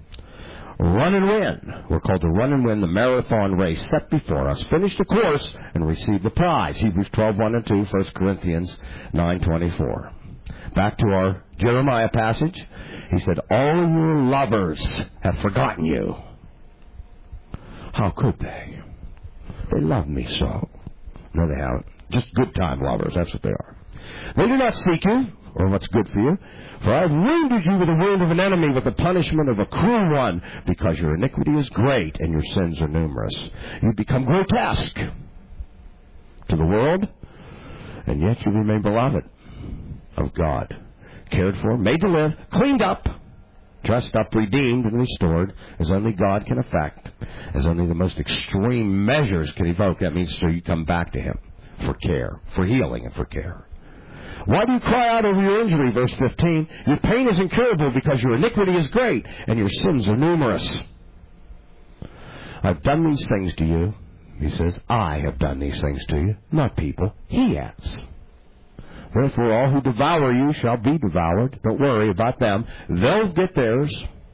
Run and win. We're called to run and win the marathon race set before us, finish the course, and receive the prize. Hebrews twelve, one and two, First Corinthians nine, twenty-four. Back to our Jeremiah passage. He said, all your lovers have forgotten you. How could they? They love me so. No, they haven't. Just good time lovers. That's what they are. They do not seek you, or what's good for you. For I have wounded you with the wound of an enemy, with the punishment of a cruel one, because your iniquity is great and your sins are numerous. You become grotesque to the world, and yet you remain beloved of God, cared for, made to live, cleaned up, dressed up, redeemed, and restored, as only God can effect, as only the most extreme measures can evoke. That means so you come back to Him for care, for healing, and for care. Why do you cry out over your injury? Verse fifteen. Your pain is incurable because your iniquity is great and your sins are numerous. I've done these things to you. He says, I have done these things to you, not people. He has. Therefore, all who devour you shall be devoured. Don't worry about them. They'll get theirs.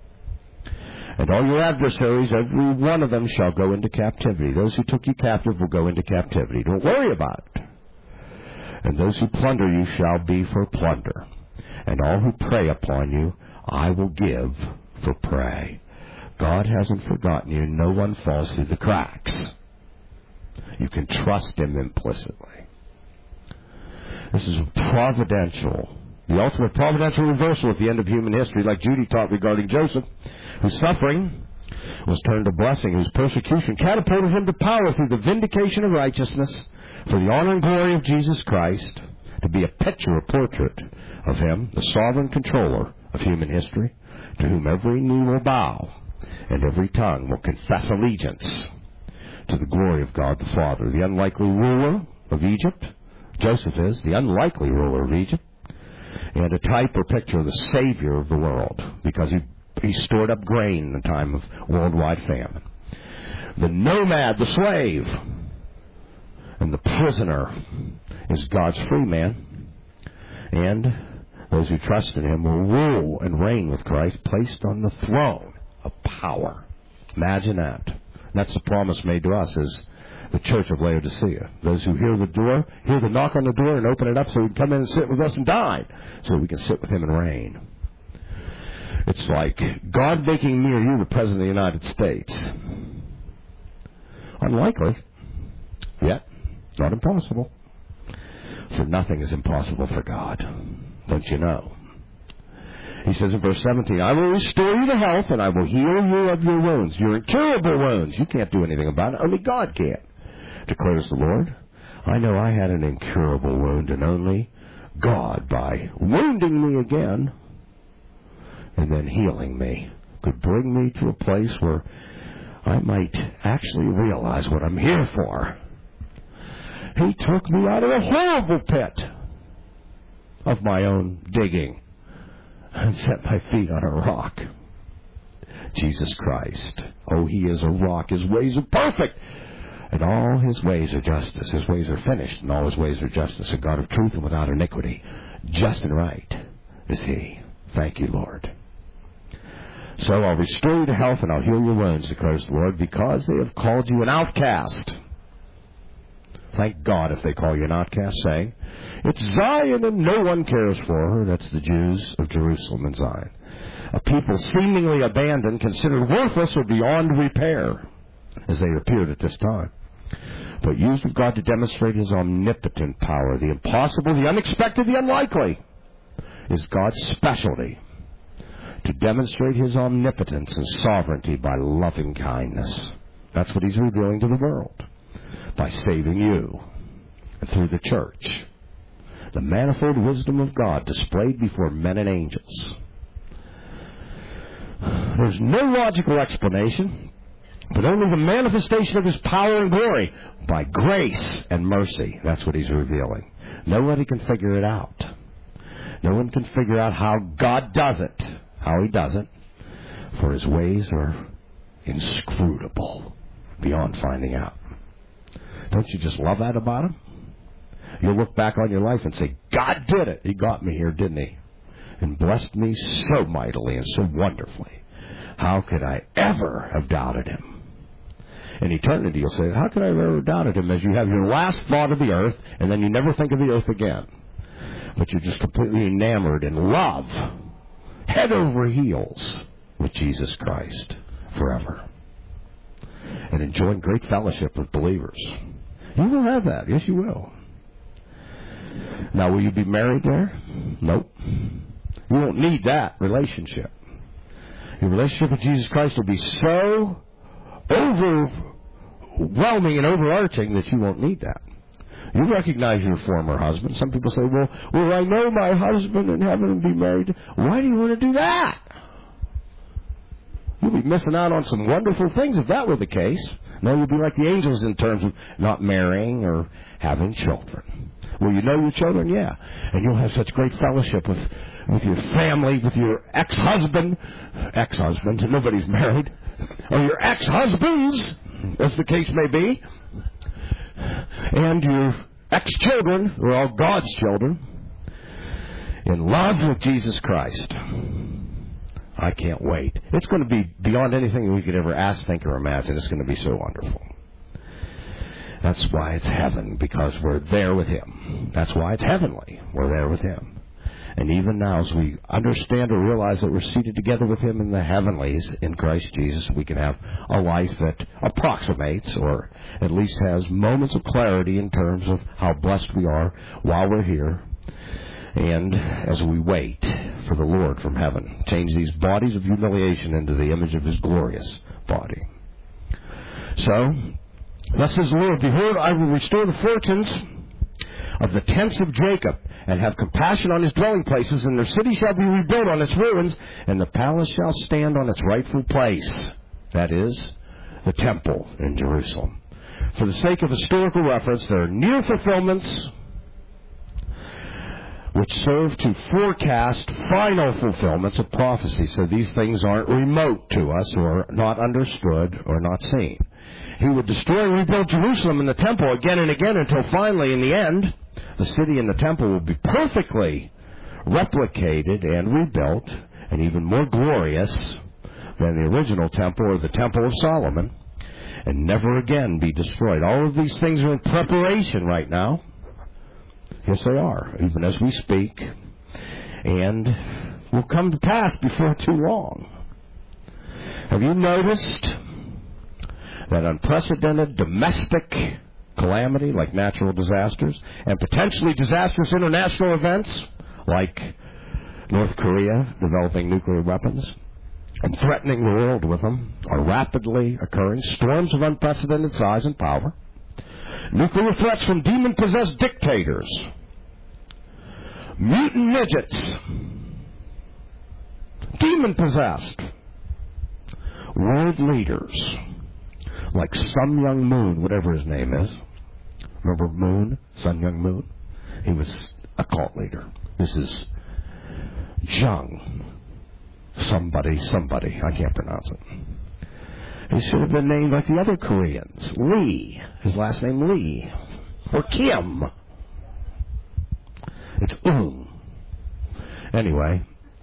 And all your adversaries, every one of them, shall go into captivity. Those who took you captive will go into captivity. Don't worry about it. And those who plunder you shall be for plunder. And all who prey upon you, I will give for prey. God hasn't forgotten you. No one falls through the cracks. You can trust Him implicitly. This is providential. The ultimate providential reversal at the end of human history, like Judy taught regarding Joseph, whose suffering was turned to blessing, whose persecution catapulted him to power through the vindication of righteousness, for the honor and glory of Jesus Christ, to be a picture, a portrait of Him, the sovereign controller of human history, to whom every knee will bow and every tongue will confess allegiance to the glory of God the Father. The unlikely ruler of Egypt, Joseph is, the unlikely ruler of Egypt, and a type or picture of the Savior of the world, because he, he stored up grain in the time of worldwide famine. The nomad, the slave, and the prisoner is God's free man. And those who trust in Him will rule and reign with Christ, placed on the throne of power. Imagine that. And that's the promise made to us as the church of Laodicea. Those who hear the door, hear the knock on the door and open it up so He can come in and sit with us and dine, so we can sit with Him and reign. It's like God making me or you the President of the United States. Unlikely. Yet, not impossible. For nothing is impossible for God. Don't you know? He says in verse seventeen, I will restore you to health, and I will heal you of your wounds. Your incurable wounds. You can't do anything about it. Only God can, declares the Lord. I know I had an incurable wound, and only God, by wounding me again and then healing me, could bring me to a place where I might actually realize what I'm here for. He took me out of a horrible pit of my own digging and set my feet on a rock. Jesus Christ. Oh, He is a rock. His ways are perfect. And all His ways are justice. His ways are finished, and all His ways are justice. A God of truth and without iniquity. Just and right is He. Thank you, Lord. So I'll restore you to health, and I'll heal your wounds, declares the Lord, because they have called you an outcast. Thank God if they call you an outcast, saying, it's Zion and no one cares for her. That's the Jews of Jerusalem and Zion. A people seemingly abandoned, considered worthless or beyond repair, as they appeared at this time. But used of God to demonstrate His omnipotent power, the impossible, the unexpected, the unlikely. is God's specialty, to demonstrate His omnipotence and sovereignty by loving kindness. That's what He's revealing to the world by saving you and through the church. The manifold wisdom of God displayed before men and angels. There's no logical explanation, but only the manifestation of His power and glory by grace and mercy. That's what He's revealing. Nobody can figure it out. No one can figure out how God does it, how He does it, for His ways are inscrutable, beyond finding out. Don't you just love that about Him? You'll look back on your life and say, God did it. He got me here, didn't He? And blessed me so mightily and so wonderfully. How could I ever have doubted Him? In eternity, you'll say, how could I have ever doubted Him? As you have your last thought of the earth, and then you never think of the earth again. But you're just completely enamored in love, head over heels, with Jesus Christ forever. And enjoying great fellowship with believers. You will have that. Yes, you will. Now, will you be married there? Nope. You won't need that relationship. Your relationship with Jesus Christ will be so overwhelming and overarching that you won't need that. You recognize your former husband. Some people say, well, well, I know my husband in heaven and be married. Why do you want to do that? You'll be missing out on some wonderful things if that were the case. No, you'll be like the angels in terms of not marrying or having children. Will you know your children? Yeah. And you'll have such great fellowship with, with your family, with your ex-husband. Ex-husband. Nobody's married. Or your ex-husbands, as the case may be. And your ex-children, who are all God's children, in love with Jesus Christ. I can't wait. It's going to be beyond anything we could ever ask, think, or imagine. It's going to be so wonderful. That's why it's heaven, because we're there with Him. That's why it's heavenly. We're there with Him. And even now, as we understand or realize that we're seated together with Him in the heavenlies in Christ Jesus, we can have a life that approximates or at least has moments of clarity in terms of how blessed we are while we're here. And as we wait for the Lord from heaven, change these bodies of humiliation into the image of His glorious body. So, thus says the Lord, behold, I will restore the fortunes of the tents of Jacob, and have compassion on his dwelling places, and their city shall be rebuilt on its ruins, and the palace shall stand on its rightful place. That is, the temple in Jerusalem. For the sake of historical reference, there are near fulfillments which serve to forecast final fulfillments of prophecy. So these things aren't remote to us, or not understood, or not seen. He would destroy and rebuild Jerusalem and the temple again and again until finally, in the end, the city and the temple will be perfectly replicated and rebuilt, and even more glorious than the original temple or the Temple of Solomon, and never again be destroyed. All of these things are in preparation right now. Yes, they are, even as we speak, and will come to pass before too long. Have you noticed that unprecedented domestic calamity like natural disasters and potentially disastrous international events like North Korea developing nuclear weapons and threatening the world with them are rapidly occurring? Storms of unprecedented size and power. Nuclear threats from demon-possessed dictators. Mutant midgets. Demon-possessed. World leaders. Like Sun Myung Moon, whatever his name is. Remember Moon? Sun Myung Moon? He was a cult leader. This is Jung. Somebody, somebody. I can't pronounce it. He should have been named like the other Koreans. Lee. His last name Lee. Or Kim. It's Um. Anyway.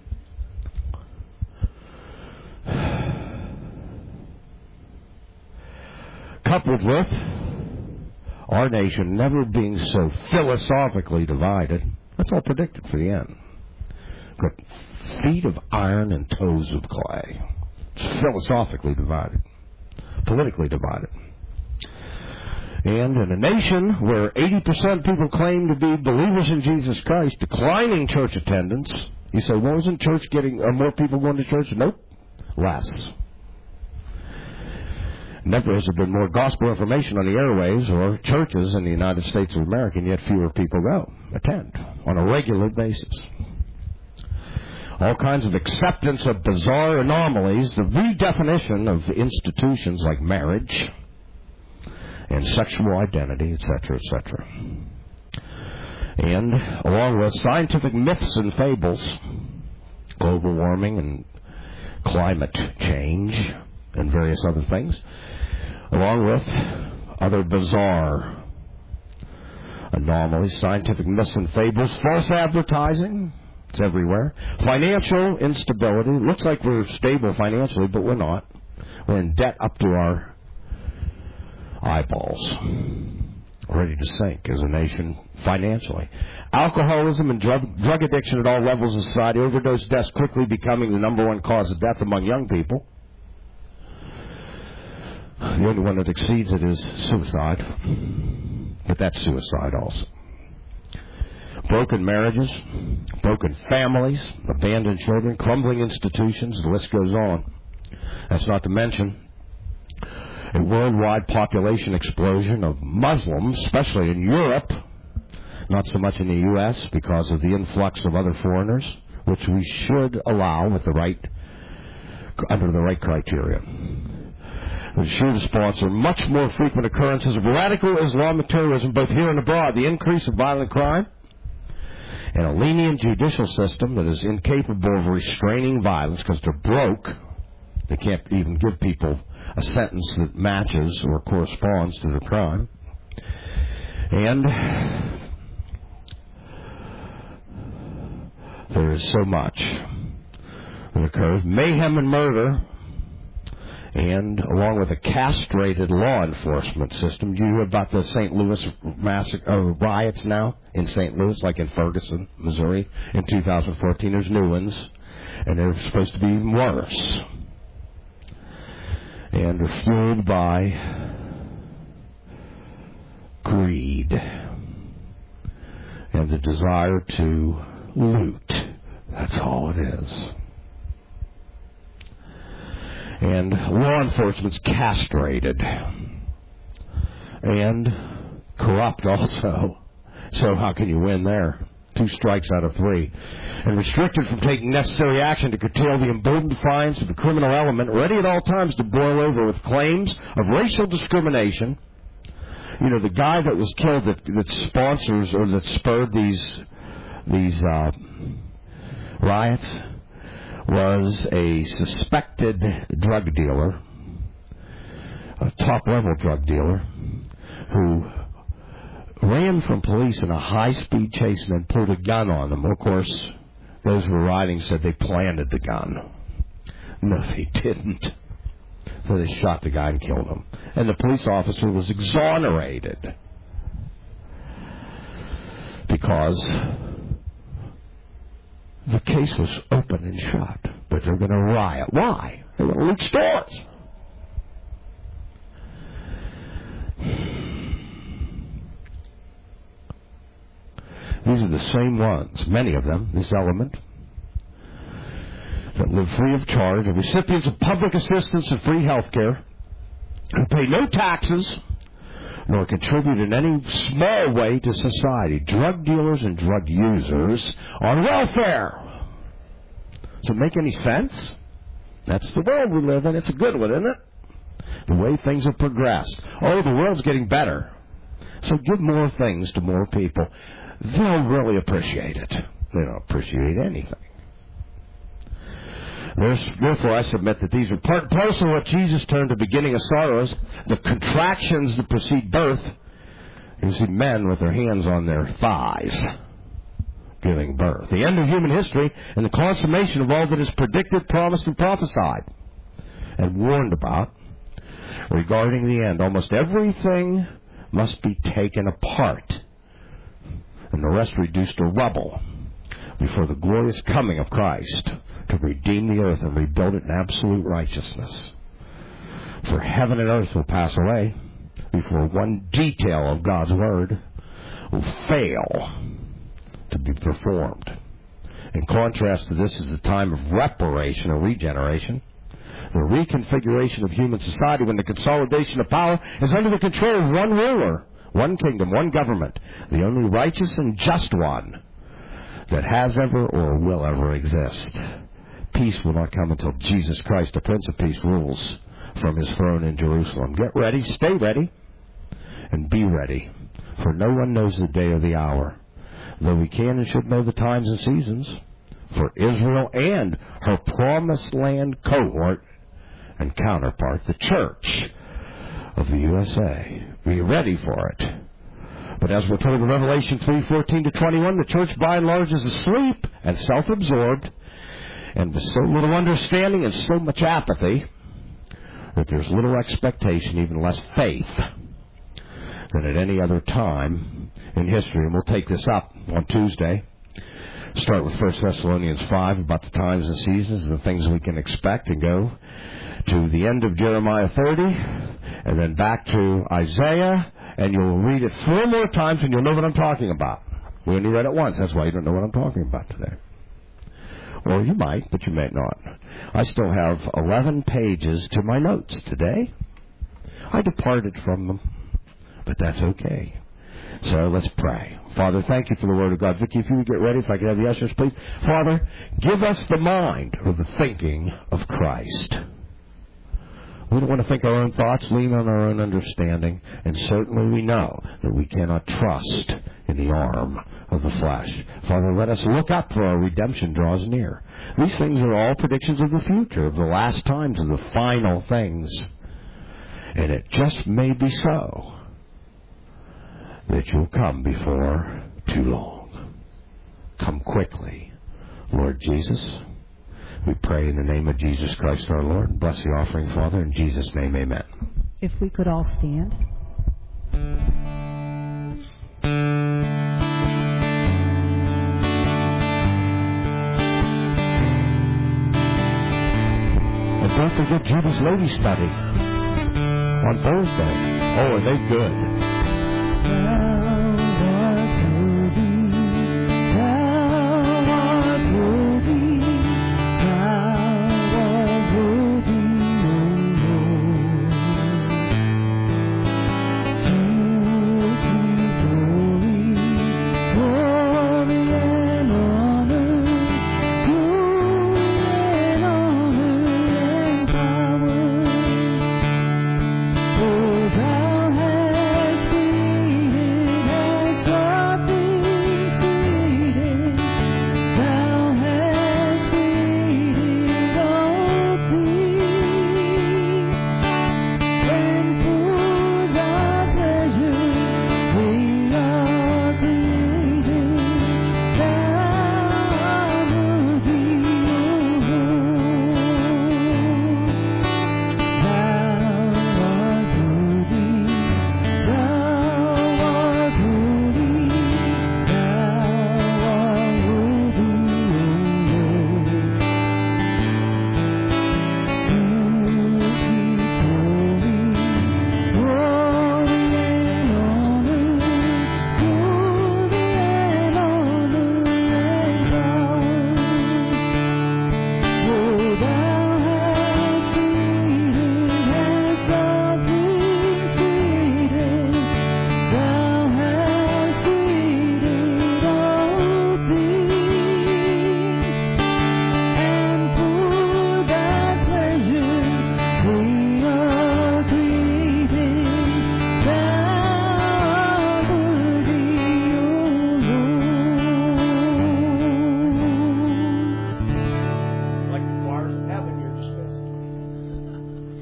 Coupled with our nation never being so philosophically divided. That's all predicted for the end. Got feet of iron and toes of clay. It's philosophically divided. Politically divided. And in a nation where eighty percent of people claim to be believers in Jesus Christ, declining church attendance, You say, well, isn't church getting, are more people going to church? Nope. Less. Never has there been more gospel information on the airwaves or churches in the United States of America, and yet fewer people go, attend, on a regular basis. All kinds of acceptance of bizarre anomalies, the redefinition of institutions like marriage and sexual identity, et cetera, et cetera. And along with scientific myths and fables, global warming and climate change and various other things, along with other bizarre anomalies, scientific myths and fables, false advertising, it's everywhere, financial instability. It looks like we're stable financially, but we're not. We're in debt up to our eyeballs, ready to sink as a nation financially. Alcoholism and drug, drug addiction at all levels of society, overdose deaths quickly becoming the number one cause of death among young people. The only one that exceeds it is suicide, but that's suicide also. Broken marriages, broken families, abandoned children, crumbling institutions, the list goes on. That's not to mention a worldwide population explosion of Muslims, especially in Europe, not so much in the U S because of the influx of other foreigners, which we should allow with the right, under the right criteria. It's sure to sponsor much more frequent occurrences of radical Islamic terrorism, both here and abroad. The increase of violent crime and a lenient judicial system that is incapable of restraining violence because they're broke. They can't even give people a sentence that matches or corresponds to the crime. And there is so much that occurs. Mayhem and murder. And along with a castrated law enforcement system. Do you hear about the Saint Louis massacre, uh, riots now in Saint Louis, like in Ferguson, Missouri, in two thousand fourteen? There's new ones, and they're supposed to be even worse. And they're fueled by greed and the desire to loot. That's all it is. And law enforcement's castrated and corrupt also. So how can you win there? Two strikes out of three. And restricted from taking necessary action to curtail the emboldened defiance of the criminal element, ready at all times to boil over with claims of racial discrimination. You know, the guy that was killed that, that sponsors or that spurred these these uh, riots was a suspected drug dealer, a top-level drug dealer, who ran from police in a high-speed chase and then pulled a gun on them. Of course, those who were riding said they planted the gun. No, they didn't. So they shot the guy and killed him. And the police officer was exonerated because the case was open and shut, but they're going to riot. Why? They're going to loot stores. These are the same ones, many of them, this element, that live free of charge, and recipients of public assistance and free health care, who pay no taxes, nor contribute in any small way to society. Drug dealers and drug users on welfare. Does it make any sense? That's the world we live in. It's a good one, isn't it? The way things have progressed. Oh, the world's getting better. So give more things to more people. They'll really appreciate it. They don't appreciate anything. There's, therefore, I submit that these are part and parcel of what Jesus termed the beginning of sorrows, the contractions that precede birth. You see men with their hands on their thighs giving birth. The end of human history and the consummation of all that is predicted, promised, and prophesied and warned about regarding the end. Almost everything must be taken apart and the rest reduced to rubble before the glorious coming of Christ to redeem the earth and rebuild it in absolute righteousness. For heaven and earth will pass away before one detail of God's word will fail to be performed. In contrast to this is the time of reparation or regeneration, the reconfiguration of human society when the consolidation of power is under the control of one ruler, one kingdom, one government, the only righteous and just one that has ever or will ever exist. Peace will not come until Jesus Christ, the Prince of Peace, rules from his throne in Jerusalem. Get ready, stay ready, and be ready, for no one knows the day or the hour, though we can and should know the times and seasons, for Israel and her promised land cohort and counterpart, the church of the U S A. Be ready for it. But as we're told in Revelation three fourteen to twenty-one, the church by and large is asleep and self-absorbed and with so little understanding and so much apathy that there's little expectation, even less faith, than at any other time in history. And we'll take this up on Tuesday. Start with First Thessalonians five about the times and seasons and the things we can expect, and go to the end of Jeremiah thirty and then back to Isaiah, and you'll read it four more times and you'll know what I'm talking about. We only read it once. That's why you don't know what I'm talking about today. Or you might, but you may not. I still have eleven pages to my notes today. I departed from them, but that's okay. So let's pray. Father, thank you for the Word of God. Vicki, if you would get ready, if I could have the ushers, please. Father, give us the mind or the thinking of Christ. We don't want to think our own thoughts, lean on our own understanding, and certainly we know that we cannot trust in the arm of the flesh. Father, let us look up, for our redemption draws near. These things are all predictions of the future, of the last times, of the final things. And it just may be so that you'll come before too long. Come quickly, Lord Jesus. We pray in the name of Jesus Christ our Lord. Bless the offering, Father. In Jesus' name, amen. If we could all stand. And don't forget Judas Lady Study on Thursday. Oh, are they good?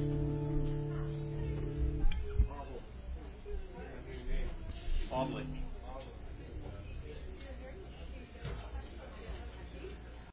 Probably.